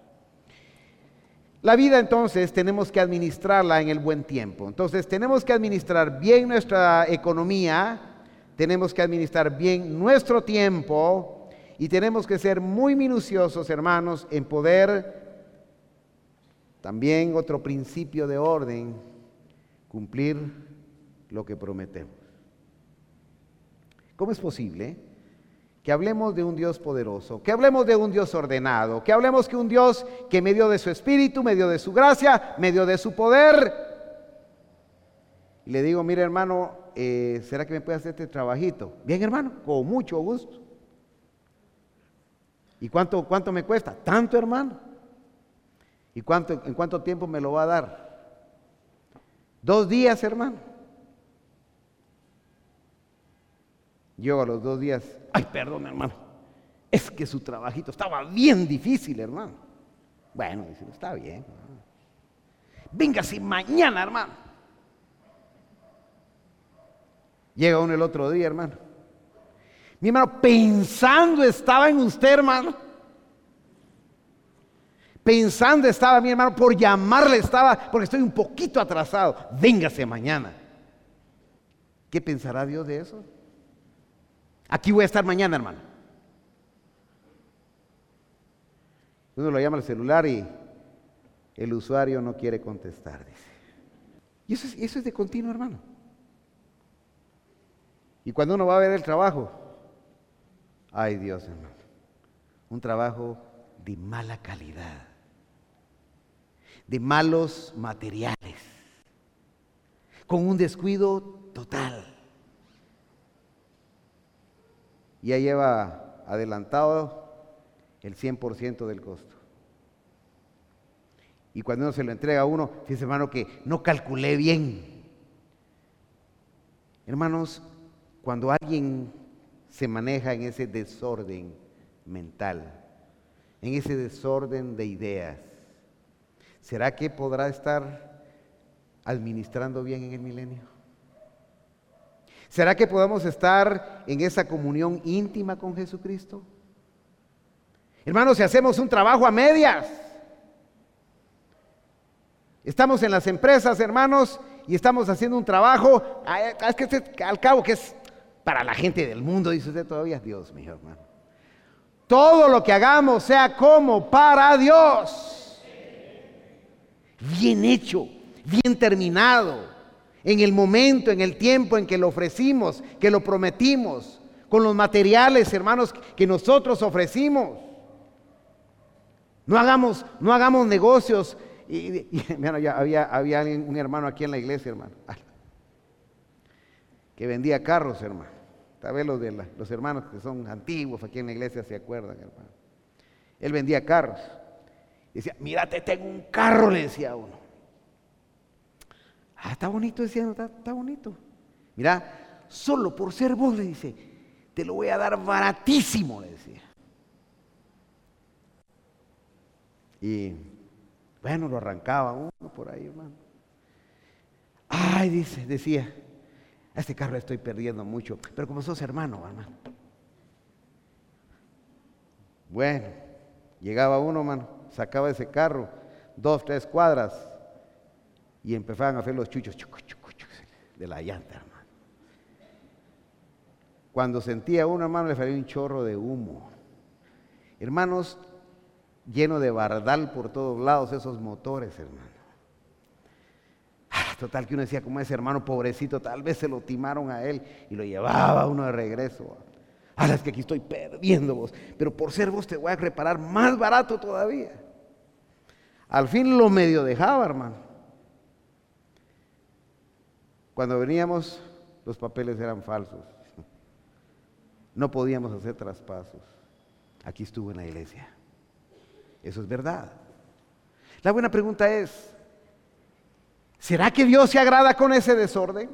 La vida entonces tenemos que administrarla en el buen tiempo. Entonces tenemos que administrar bien nuestra economía, tenemos que administrar bien nuestro tiempo y tenemos que ser muy minuciosos, hermanos, en poder, también otro principio de orden, cumplir lo que prometemos. ¿Cómo es posible que hablemos de un Dios poderoso, que hablemos de un Dios ordenado, que hablemos de un Dios que me dio de su espíritu, me dio de su gracia, me dio de su poder? Y le digo, mire, hermano, eh, ¿será que me puede hacer este trabajito? Bien, hermano, con mucho gusto. ¿Y cuánto, cuánto me cuesta? Tanto, hermano. ¿Y cuánto, en cuánto tiempo me lo va a dar? Dos días, hermano. Yo a los dos días, ay, perdón, hermano, es que su trabajito estaba bien difícil, hermano. Bueno, dice, está bien, hermano. Véngase mañana, hermano. Llega uno el otro día, hermano. Mi hermano, pensando estaba en usted, hermano. Pensando estaba mi hermano, por llamarle estaba, porque estoy un poquito atrasado. Véngase mañana. ¿Qué pensará Dios de eso? Aquí voy a estar mañana, hermano. Uno lo llama al celular y el usuario no quiere contestar, dice. Y eso es, eso es de continuo, hermano. Y cuando uno va a ver el trabajo, ay Dios, hermano, un trabajo de mala calidad, de malos materiales, con un descuido total. Ya lleva adelantado el cien por ciento del costo. Y cuando uno se lo entrega a uno, dice, hermano, que no calculé bien. Hermanos, cuando alguien se maneja en ese desorden mental, en ese desorden de ideas? ¿Será que podrá estar administrando bien en el milenio? ¿Será que podamos estar en esa comunión íntima con Jesucristo? Hermanos, si hacemos un trabajo a medias, estamos en las empresas, hermanos, y estamos haciendo un trabajo, es que este, al cabo que es para la gente del mundo, dice usted todavía. Dios mío, hermano. Todo lo que hagamos sea como para Dios. Bien hecho, bien terminado, en el momento, en el tiempo en que lo ofrecimos, que lo prometimos, con los materiales, hermanos, que nosotros ofrecimos. No hagamos, no hagamos negocios. Y, y, y bueno, ya había, había un hermano aquí en la iglesia, hermano, que vendía carros, hermano. Tal vez los, de la, los hermanos que son antiguos aquí en la iglesia se acuerdan, hermano. Él vendía carros. Decía, mírate, tengo un carro, le decía a uno. Ah, está bonito, decía, está, está bonito. Mira, solo por ser vos, le dice, te lo voy a dar baratísimo, le decía. Y bueno, lo arrancaba uno por ahí, hermano. Ay, dice, decía, a este carro estoy perdiendo mucho, pero como sos hermano, hermano. Bueno, llegaba uno, hermano, sacaba ese carro, dos, tres cuadras, y empezaban a hacer los chuchos chucu, chucu, chucu, de la llanta, hermano. Cuando sentía uno, hermano, le salía un chorro de humo. Hermanos, lleno de bardal por todos lados esos motores, hermano. Ah, total que uno decía, como ese hermano pobrecito, tal vez se lo timaron a él y lo llevaba uno de regreso. Ah, es que aquí estoy perdiendo vos, pero por ser vos te voy a reparar más barato todavía. Al fin lo medio dejaba, hermano. Cuando veníamos, los papeles eran falsos. No podíamos hacer traspasos. Aquí estuvo en la iglesia. Eso es verdad. La buena pregunta es, ¿será que Dios se agrada con ese desorden?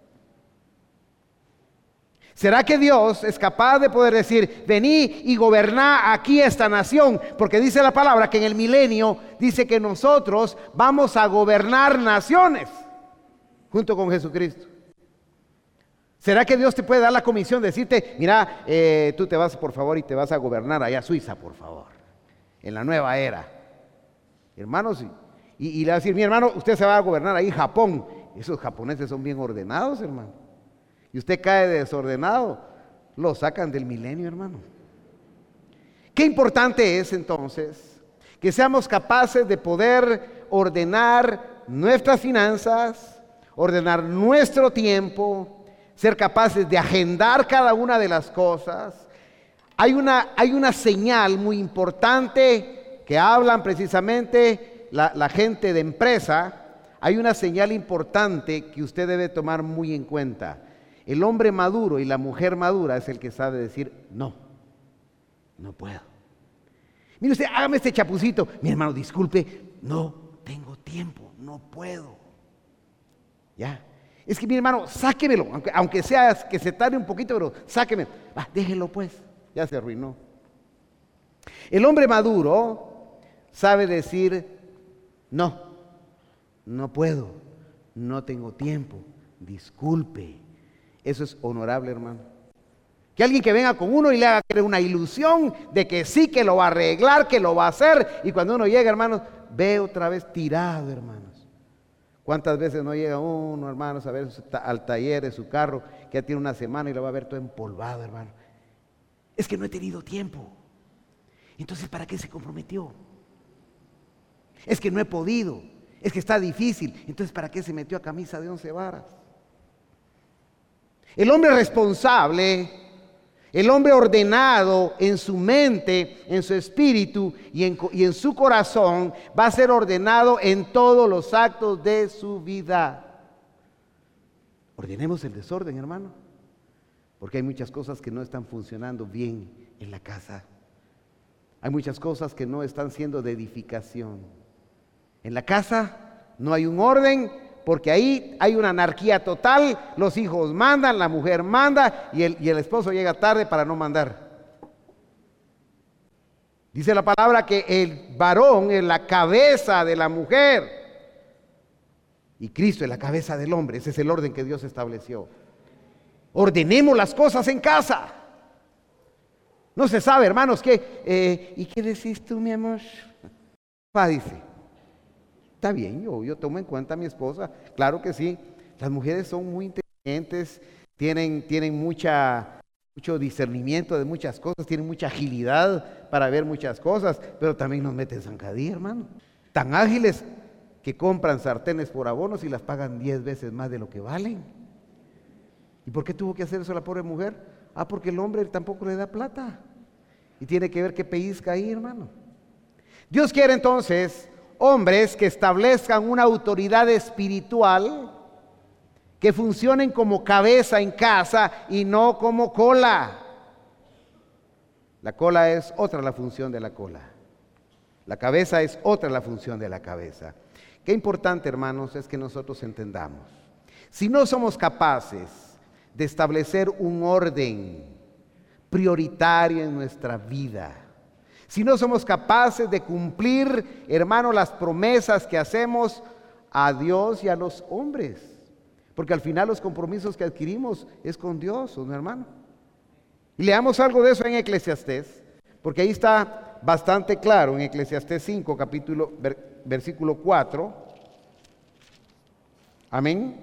¿Será que Dios es capaz de poder decir, vení y goberná aquí esta nación? Porque dice la palabra que en el milenio dice que nosotros vamos a gobernar naciones junto con Jesucristo. ¿Será que Dios te puede dar la comisión de decirte, mira, eh, tú te vas por favor y te vas a gobernar allá a Suiza, por favor, en la nueva era? Hermanos, y, y le va a decir, mi hermano, usted se va a gobernar ahí Japón. Esos japoneses son bien ordenados, hermano. Y usted cae desordenado, lo sacan del milenio, hermano. Qué importante es entonces que seamos capaces de poder ordenar nuestras finanzas, ordenar nuestro tiempo, ser capaces de agendar cada una de las cosas. Hay una, hay una señal muy importante que hablan precisamente la, la gente de empresa. Hay una señal importante que usted debe tomar muy en cuenta. El hombre maduro y la mujer madura es el que sabe decir, no, no puedo. Mire usted, hágame este chapucito. Mi hermano, disculpe, no tengo tiempo, no puedo. Ya. Es que mi hermano, sáquemelo, aunque, aunque sea que se tarde un poquito, pero sáquemelo. Ah, déjelo pues, ya se arruinó. El hombre maduro sabe decir, no, no puedo, no tengo tiempo, disculpe. Eso es honorable, hermano. Que alguien que venga con uno y le haga creer una ilusión de que sí, que lo va a arreglar, que lo va a hacer, y cuando uno llega, hermanos, ve otra vez tirado, hermanos. ¿Cuántas veces no llega uno, hermanos, a ver al taller de su carro, que ya tiene una semana y lo va a ver todo empolvado, hermano? Es que no he tenido tiempo. Entonces, ¿para qué se comprometió? Es que no he podido. Es que está difícil. Entonces, ¿para qué se metió a camisa de once varas? El hombre responsable, el hombre ordenado en su mente, en su espíritu y en, y en su corazón, va a ser ordenado en todos los actos de su vida. Ordenemos el desorden, hermano, porque hay muchas cosas que no están funcionando bien en la casa. Hay muchas cosas que no están siendo de edificación. En la casa no hay un orden, porque ahí hay una anarquía total. Los hijos mandan, la mujer manda y el, y el esposo llega tarde para no mandar. Dice la palabra que el varón es la cabeza de la mujer y Cristo es la cabeza del hombre. Ese es el orden que Dios estableció. Ordenemos las cosas en casa. No se sabe, hermanos, que eh, ¿y qué decís tú, mi amor? Pa, dice, está bien, yo, yo tomo en cuenta a mi esposa. Claro que sí. Las mujeres son muy inteligentes, tienen, tienen mucha, mucho discernimiento de muchas cosas, tienen mucha agilidad para ver muchas cosas, pero también nos meten zancadilla, hermano. Tan ágiles que compran sartenes por abonos y las pagan diez veces más de lo que valen. ¿Y por qué tuvo que hacer eso la pobre mujer? Ah, porque el hombre tampoco le da plata. Y tiene que ver qué pellizca ahí, hermano. Dios quiere entonces hombres que establezcan una autoridad espiritual, que funcionen como cabeza en casa y no como cola. La cola es otra la función de la cola. La cabeza es otra la función de la cabeza. Qué importante, hermanos, es que nosotros entendamos. Si no somos capaces de establecer un orden prioritario en nuestra vida, si no somos capaces de cumplir, hermano, las promesas que hacemos a Dios y a los hombres, porque al final los compromisos que adquirimos es con Dios, ¿no, hermano? Y leamos algo de eso en Eclesiastés, porque ahí está bastante claro en Eclesiastés cinco, capítulo, ver, versículo cuatro. Amén.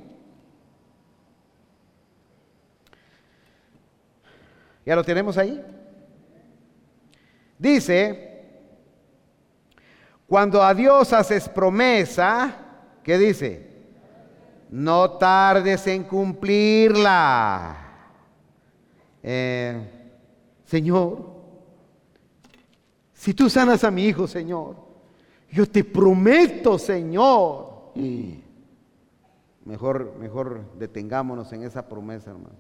¿Ya lo tenemos ahí? Dice, cuando a Dios haces promesa, ¿qué dice? No tardes en cumplirla. Eh, Señor, si tú sanas a mi hijo, Señor, yo te prometo, Señor. Y mejor, mejor detengámonos en esa promesa, hermano.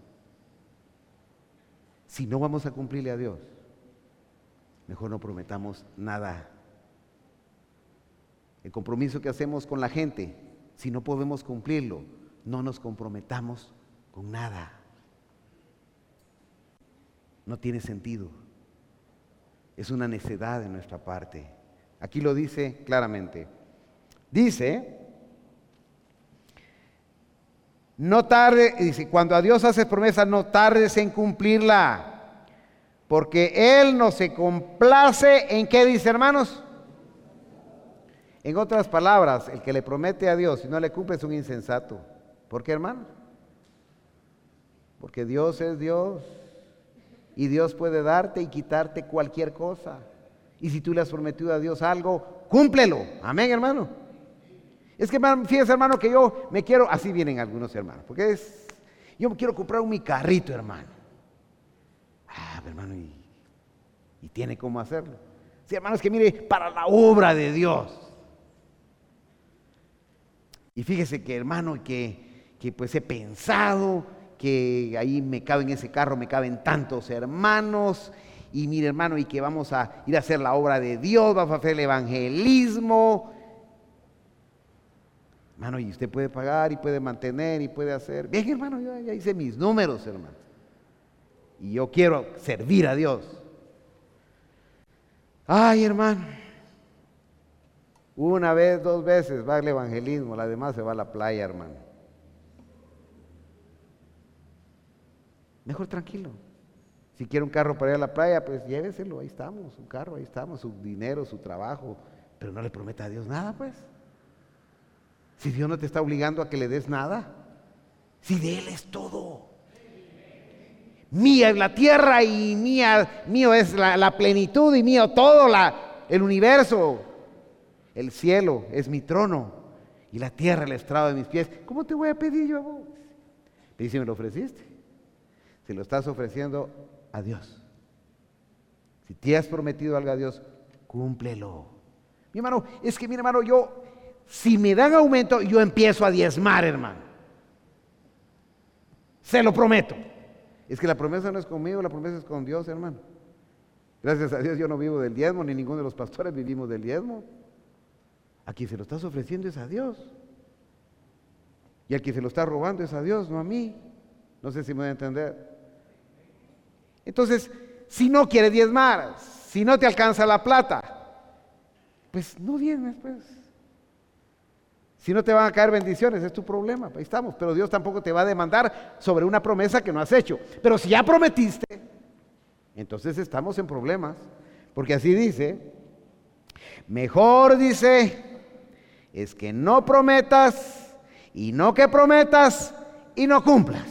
Si no vamos a cumplirle a Dios, mejor no prometamos nada. El compromiso que hacemos con la gente, si no podemos cumplirlo, no nos comprometamos con nada. No tiene sentido. Es una necedad de nuestra parte. Aquí lo dice claramente. Dice, no tarde, dice, cuando a Dios haces promesa, no tardes en cumplirla, porque Él no se complace en qué dice, hermanos. En otras palabras, el que le promete a Dios y no le cumple es un insensato. ¿Por qué, hermano? Porque Dios es Dios y Dios puede darte y quitarte cualquier cosa. Y si tú le has prometido a Dios algo, cúmplelo. Amén, hermano. Es que, fíjense, hermano, que yo me quiero, así vienen algunos hermanos, porque es, yo me quiero comprar un mi carrito, hermano. Ah, hermano, y, y tiene cómo hacerlo. Sí, hermanos, que mire, para la obra de Dios. Y fíjese que, hermano, que, que pues he pensado que ahí me cabe en ese carro, me caben tantos hermanos, y mire, hermano, y que vamos a ir a hacer la obra de Dios, vamos a hacer el evangelismo. Hermano, y usted puede pagar y puede mantener y puede hacer. Bien, hermano, yo ya hice mis números, hermano. Y yo quiero servir a Dios. Ay, hermano. Una vez, dos veces va el evangelismo, la demás se va a la playa, hermano. Mejor tranquilo. Si quiere un carro para ir a la playa, pues lléveselo, ahí estamos, un carro, ahí estamos, su dinero, su trabajo. Pero no le prometa a Dios nada, pues. Si Dios no te está obligando a que le des nada, si de Él es todo. Mía es la tierra y mía, mío es la, la plenitud y mío todo la, el universo. El cielo es mi trono y la tierra el estrado de mis pies. ¿Cómo te voy a pedir yo a vos? Te dice, ¿me lo ofreciste? Se lo estás ofreciendo a Dios. Si te has prometido algo a Dios, cúmplelo. Mi hermano, es que mi hermano, yo... Si me dan aumento, yo empiezo a diezmar, hermano. Se lo prometo. Es que la promesa no es conmigo, la promesa es con Dios, hermano. Gracias a Dios yo no vivo del diezmo, ni ninguno de los pastores vivimos del diezmo. A quien se lo estás ofreciendo es a Dios. Y al que se lo está robando es a Dios, no a mí. No sé si me voy a entender. Entonces, si no quiere diezmar, Si no te alcanza la plata, pues no vienes, pues. Si no te van a caer bendiciones, es tu problema, ahí estamos. Pero Dios tampoco te va a demandar sobre una promesa que no has hecho. Pero si ya prometiste, entonces estamos en problemas. Porque así dice, mejor dice, es que no prometas y no que prometas y no cumplas.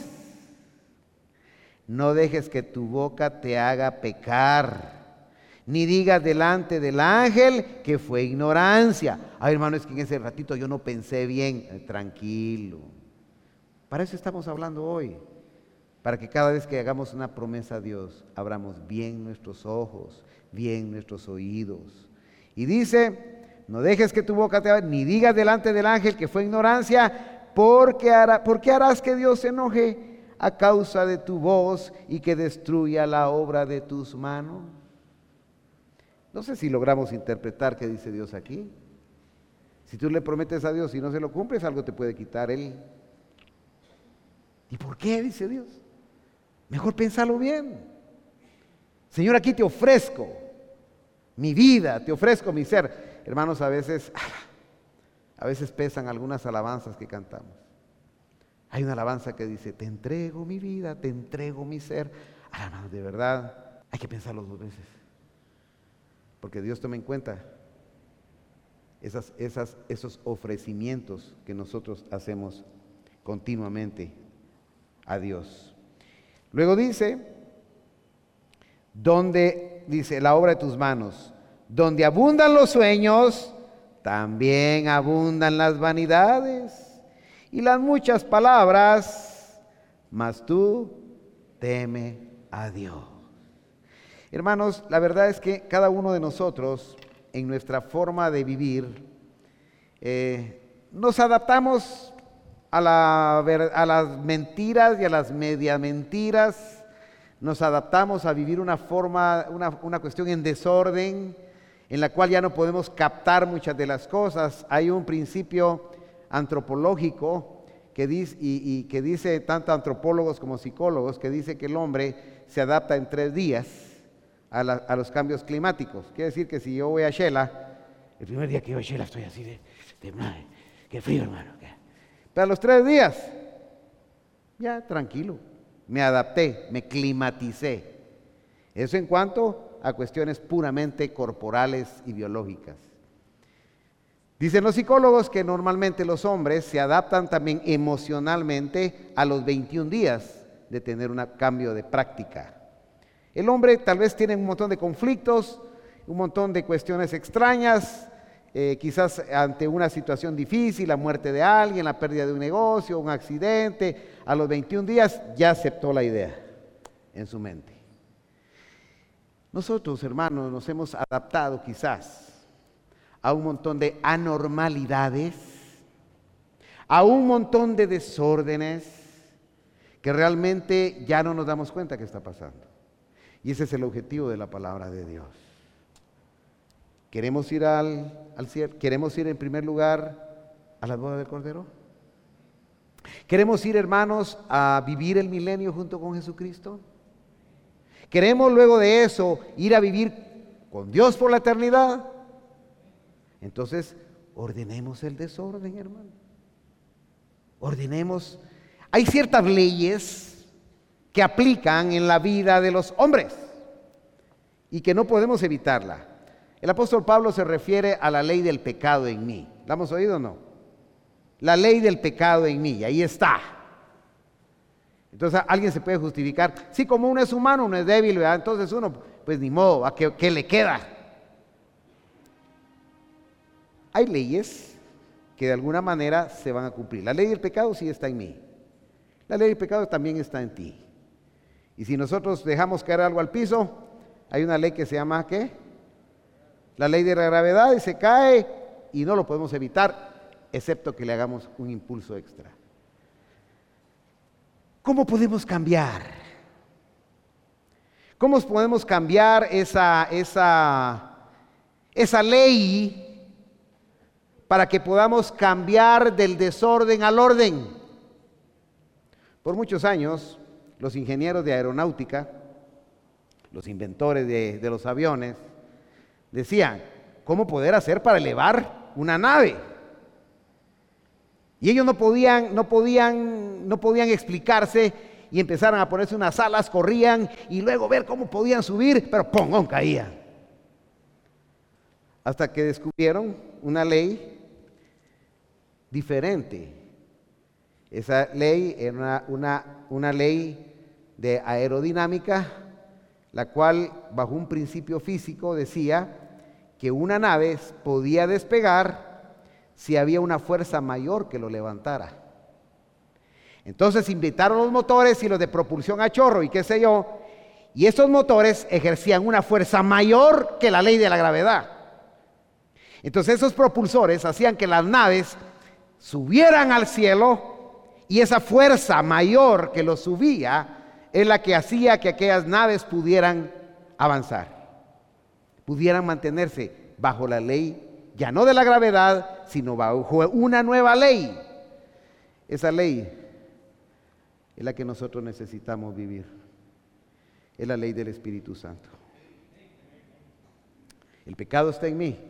No dejes que tu boca te haga pecar, ni digas delante del ángel que fue ignorancia. Ay, hermano, es que en ese ratito yo no pensé bien. Eh, tranquilo. Para eso estamos hablando hoy. Para que cada vez que hagamos una promesa a Dios, abramos bien nuestros ojos, bien nuestros oídos. Y dice, no dejes que tu boca te haga, ni digas delante del ángel que fue ignorancia, porque hará, porque harás que Dios se enoje a causa de tu voz y que destruya la obra de tus manos. No sé si logramos interpretar qué dice Dios aquí. Si tú le prometes a Dios y no se lo cumples, algo te puede quitar Él. ¿Y por qué? Dice Dios. Mejor pensarlo bien. Señor, aquí te ofrezco mi vida, te ofrezco mi ser. Hermanos, a veces, a veces pesan algunas alabanzas que cantamos. Hay una alabanza que dice, te entrego mi vida, te entrego mi ser. Ah, hermanos, de verdad, hay que pensarlo dos veces. Porque Dios toma en cuenta esas, esas, esos ofrecimientos que nosotros hacemos continuamente a Dios. Luego dice, donde, dice, la obra de tus manos, donde abundan los sueños, también abundan las vanidades y las muchas palabras, mas tú teme a Dios. Hermanos, la verdad es que cada uno de nosotros, en nuestra forma de vivir, eh, nos adaptamos a, la, a las mentiras y a las media mentiras, nos adaptamos a vivir una forma, una, una cuestión en desorden, en la cual ya no podemos captar muchas de las cosas. Hay un principio antropológico que dice, y, y que dice tanto antropólogos como psicólogos, que dice que el hombre se adapta en tres días a, la, a los cambios climáticos. Quiere decir que si yo voy a Shela, el primer día que yo voy a Shela estoy así de, de madre, qué frío, hermano. Qué. Pero a los tres días, ya tranquilo, me adapté, me climaticé. Eso en cuanto a cuestiones puramente corporales y biológicas. Dicen los psicólogos que normalmente los hombres se adaptan también emocionalmente a los veintiún días de tener un cambio de práctica. El hombre tal vez tiene un montón de conflictos, un montón de cuestiones extrañas, eh, quizás ante una situación difícil, la muerte de alguien, la pérdida de un negocio, un accidente. A los veintiún días ya aceptó la idea en su mente. Nosotros, hermanos, nos hemos adaptado quizás a un montón de anormalidades, a un montón de desórdenes que realmente ya no nos damos cuenta que está pasando. Y ese es el objetivo de la palabra de Dios. ¿Queremos ir al, al cielo? ¿Queremos ir en primer lugar a la boda del Cordero? ¿Queremos ir, hermanos, a vivir el milenio junto con Jesucristo? ¿Queremos luego de eso ir a vivir con Dios por la eternidad? Entonces, ordenemos el desorden, hermano. Ordenemos. Hay ciertas leyes que aplican en la vida de los hombres y que no podemos evitarla. El apóstol Pablo se refiere a la ley del pecado en mí. ¿La hemos oído o no? La ley del pecado en mí, y ahí está. Entonces alguien se puede justificar, sí, como uno es humano, uno es débil, ¿verdad? Entonces uno, pues ni modo, ¿a qué, qué le queda? Hay leyes que de alguna manera se van a cumplir. La ley del pecado sí está en mí. La ley del pecado también está en ti. Y si nosotros dejamos caer algo al piso, hay una ley que se llama, ¿qué? La ley de la gravedad, y se cae y no lo podemos evitar, excepto que le hagamos un impulso extra. ¿Cómo podemos cambiar? ¿Cómo podemos cambiar esa, esa, esa ley para que podamos cambiar del desorden al orden? Por muchos años, los ingenieros de aeronáutica, los inventores de, de los aviones, decían, ¿cómo poder hacer para elevar una nave? Y ellos no podían, no podían, no podían explicarse y empezaron a ponerse unas alas, corrían y luego ver cómo podían subir, pero ¡pum! Caían. Hasta que descubrieron una ley diferente. Esa ley era una, una, una ley de aerodinámica, la cual bajo un principio físico decía que una nave podía despegar si había una fuerza mayor que lo levantara. Entonces inventaron los motores y los de propulsión a chorro y qué sé yo, y esos motores ejercían una fuerza mayor que la ley de la gravedad. Entonces esos propulsores hacían que las naves subieran al cielo y esa fuerza mayor que los subía es la que hacía que aquellas naves pudieran avanzar, pudieran mantenerse bajo la ley, ya no de la gravedad, sino bajo una nueva ley. Esa ley es la que nosotros necesitamos vivir. Es la ley del Espíritu Santo. El pecado está en mí.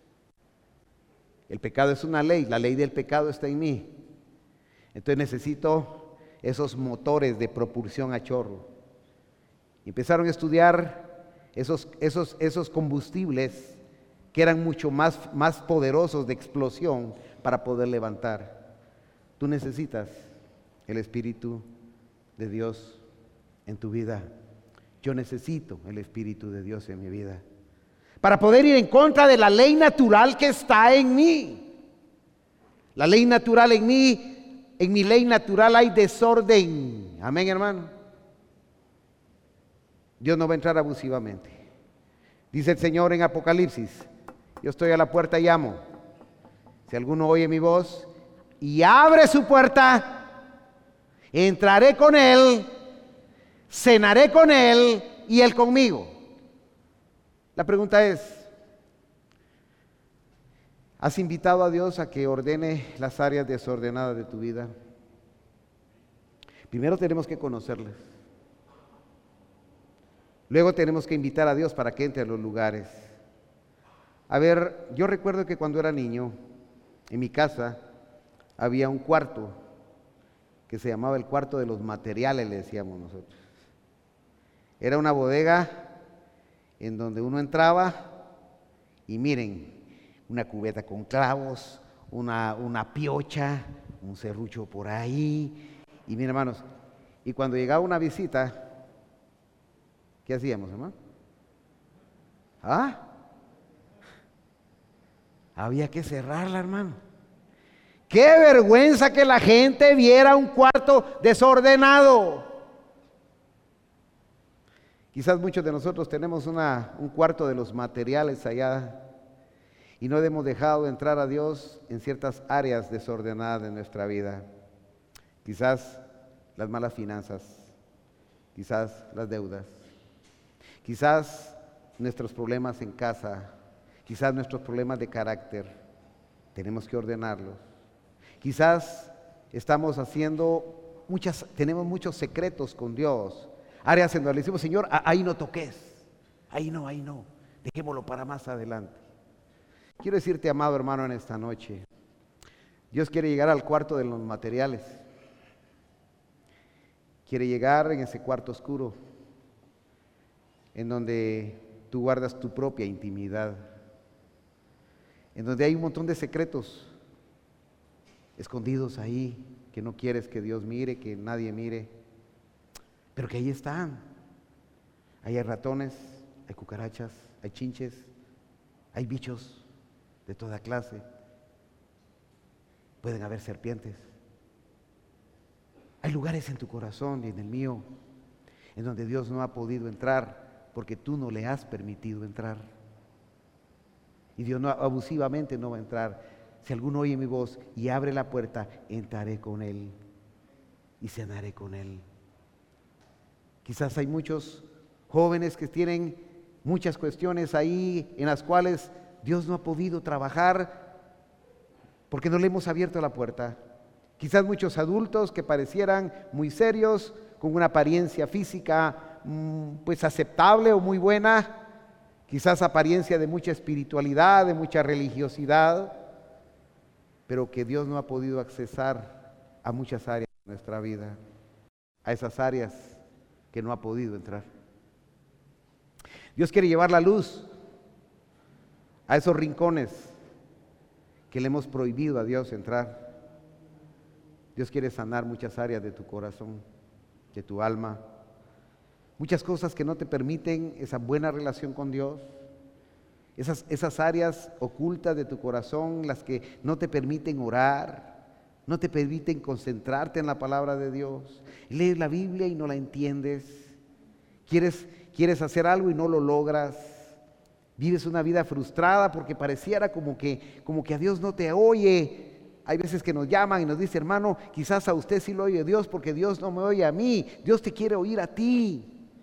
El pecado es una ley, la ley del pecado está en mí. Entonces necesito esos motores de propulsión a chorro. Y empezaron a estudiar esos, esos, esos combustibles que eran mucho más, más poderosos de explosión para poder levantar. Tú necesitas el Espíritu de Dios en tu vida. Yo necesito el Espíritu de Dios en mi vida para poder ir en contra de la ley natural que está en mí. La ley natural en mí, en mi ley natural hay desorden. Amén, hermano. Dios no va a entrar abusivamente. Dice el Señor en Apocalipsis, yo estoy a la puerta y llamo. Si alguno oye mi voz y abre su puerta, entraré con él, cenaré con él y él conmigo. La pregunta es, ¿has invitado a Dios a que ordene las áreas desordenadas de tu vida? Primero tenemos que conocerles. Luego tenemos que invitar a Dios para que entre a los lugares. A ver, yo recuerdo que cuando era niño, en mi casa había un cuarto que se llamaba el cuarto de los materiales, le decíamos nosotros. Era una bodega en donde uno entraba y miren, una cubeta con clavos, una, una piocha, un serrucho por ahí. Y miren, hermanos, y cuando llegaba una visita, ¿qué hacíamos, hermano? ¿Ah? Había que cerrarla, hermano. ¡Qué vergüenza que la gente viera un cuarto desordenado! Quizás muchos de nosotros tenemos una, un cuarto de los materiales allá y no hemos dejado entrar a Dios en ciertas áreas desordenadas de nuestra vida. Quizás las malas finanzas, quizás las deudas, quizás nuestros problemas en casa, quizás nuestros problemas de carácter. Tenemos que ordenarlos. Quizás estamos haciendo muchas, tenemos muchos secretos con Dios. Áreas en donde le decimos, Señor, ahí no toques, ahí no, ahí no, dejémoslo para más adelante. Quiero decirte, amado hermano, en esta noche, Dios quiere llegar al cuarto de los materiales, quiere llegar en ese cuarto oscuro, en donde tú guardas tu propia intimidad, en donde hay un montón de secretos escondidos ahí, que no quieres que Dios mire, que nadie mire. Pero que ahí están. Ahí hay ratones, hay cucarachas, hay chinches, hay bichos de toda clase. Pueden haber serpientes. Hay lugares en tu corazón y en el mío en donde Dios no ha podido entrar porque tú no le has permitido entrar. Y Dios no, abusivamente no va a entrar. Si alguno oye mi voz y abre la puerta, entraré con él y cenaré con él. Quizás hay muchos jóvenes que tienen muchas cuestiones ahí en las cuales Dios no ha podido trabajar porque no le hemos abierto la puerta. Quizás muchos adultos que parecieran muy serios, con una apariencia física pues aceptable o muy buena, quizás apariencia de mucha espiritualidad, de mucha religiosidad, pero que Dios no ha podido accesar a muchas áreas de nuestra vida, a esas áreas que no ha podido entrar. Dios quiere llevar la luz a esos rincones que le hemos prohibido a Dios entrar. Dios quiere sanar muchas áreas de tu corazón, de tu alma, muchas cosas que no te permiten esa buena relación con Dios, esas, esas áreas ocultas de tu corazón, las que no te permiten orar, no te permiten concentrarte en la palabra de Dios. Lees la Biblia y no la entiendes, quieres, quieres hacer algo y no lo logras. Vives una vida frustrada porque pareciera como que, como que a Dios no te oye. Hay veces que nos llaman y nos dice, hermano, quizás a usted sí lo oye Dios porque Dios no me oye a mí. Dios te quiere oír a ti.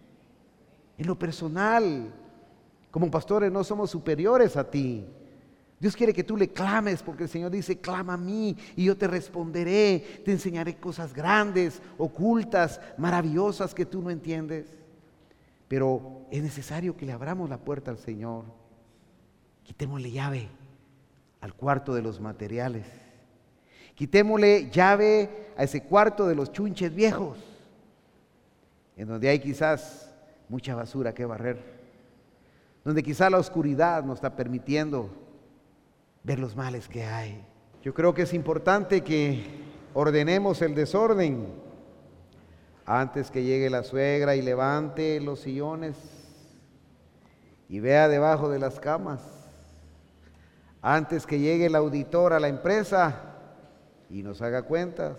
En lo personal, como pastores no somos superiores a ti. Dios quiere que tú le clames porque el Señor dice, clama a mí y yo te responderé. Te enseñaré cosas grandes, ocultas, maravillosas que tú no entiendes. Pero es necesario que le abramos la puerta al Señor. Quitémosle llave al cuarto de los materiales. Quitémosle llave a ese cuarto de los chunches viejos, en donde hay quizás mucha basura que barrer, donde quizás la oscuridad nos está permitiendo ver los males que hay. Yo creo que es importante que ordenemos el desorden antes que llegue la suegra y levante los sillones y vea debajo de las camas, antes que llegue el auditor a la empresa y nos haga cuentas,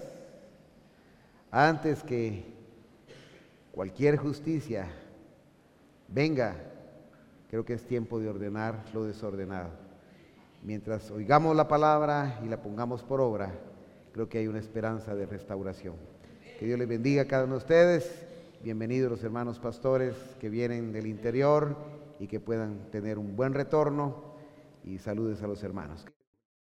antes que cualquier justicia venga. Creo que es tiempo de ordenar lo desordenado. Mientras oigamos la palabra y la pongamos por obra, creo que hay una esperanza de restauración. Que Dios les bendiga a cada uno de ustedes. Bienvenidos los hermanos pastores que vienen del interior y que puedan tener un buen retorno. Y saludes a los hermanos.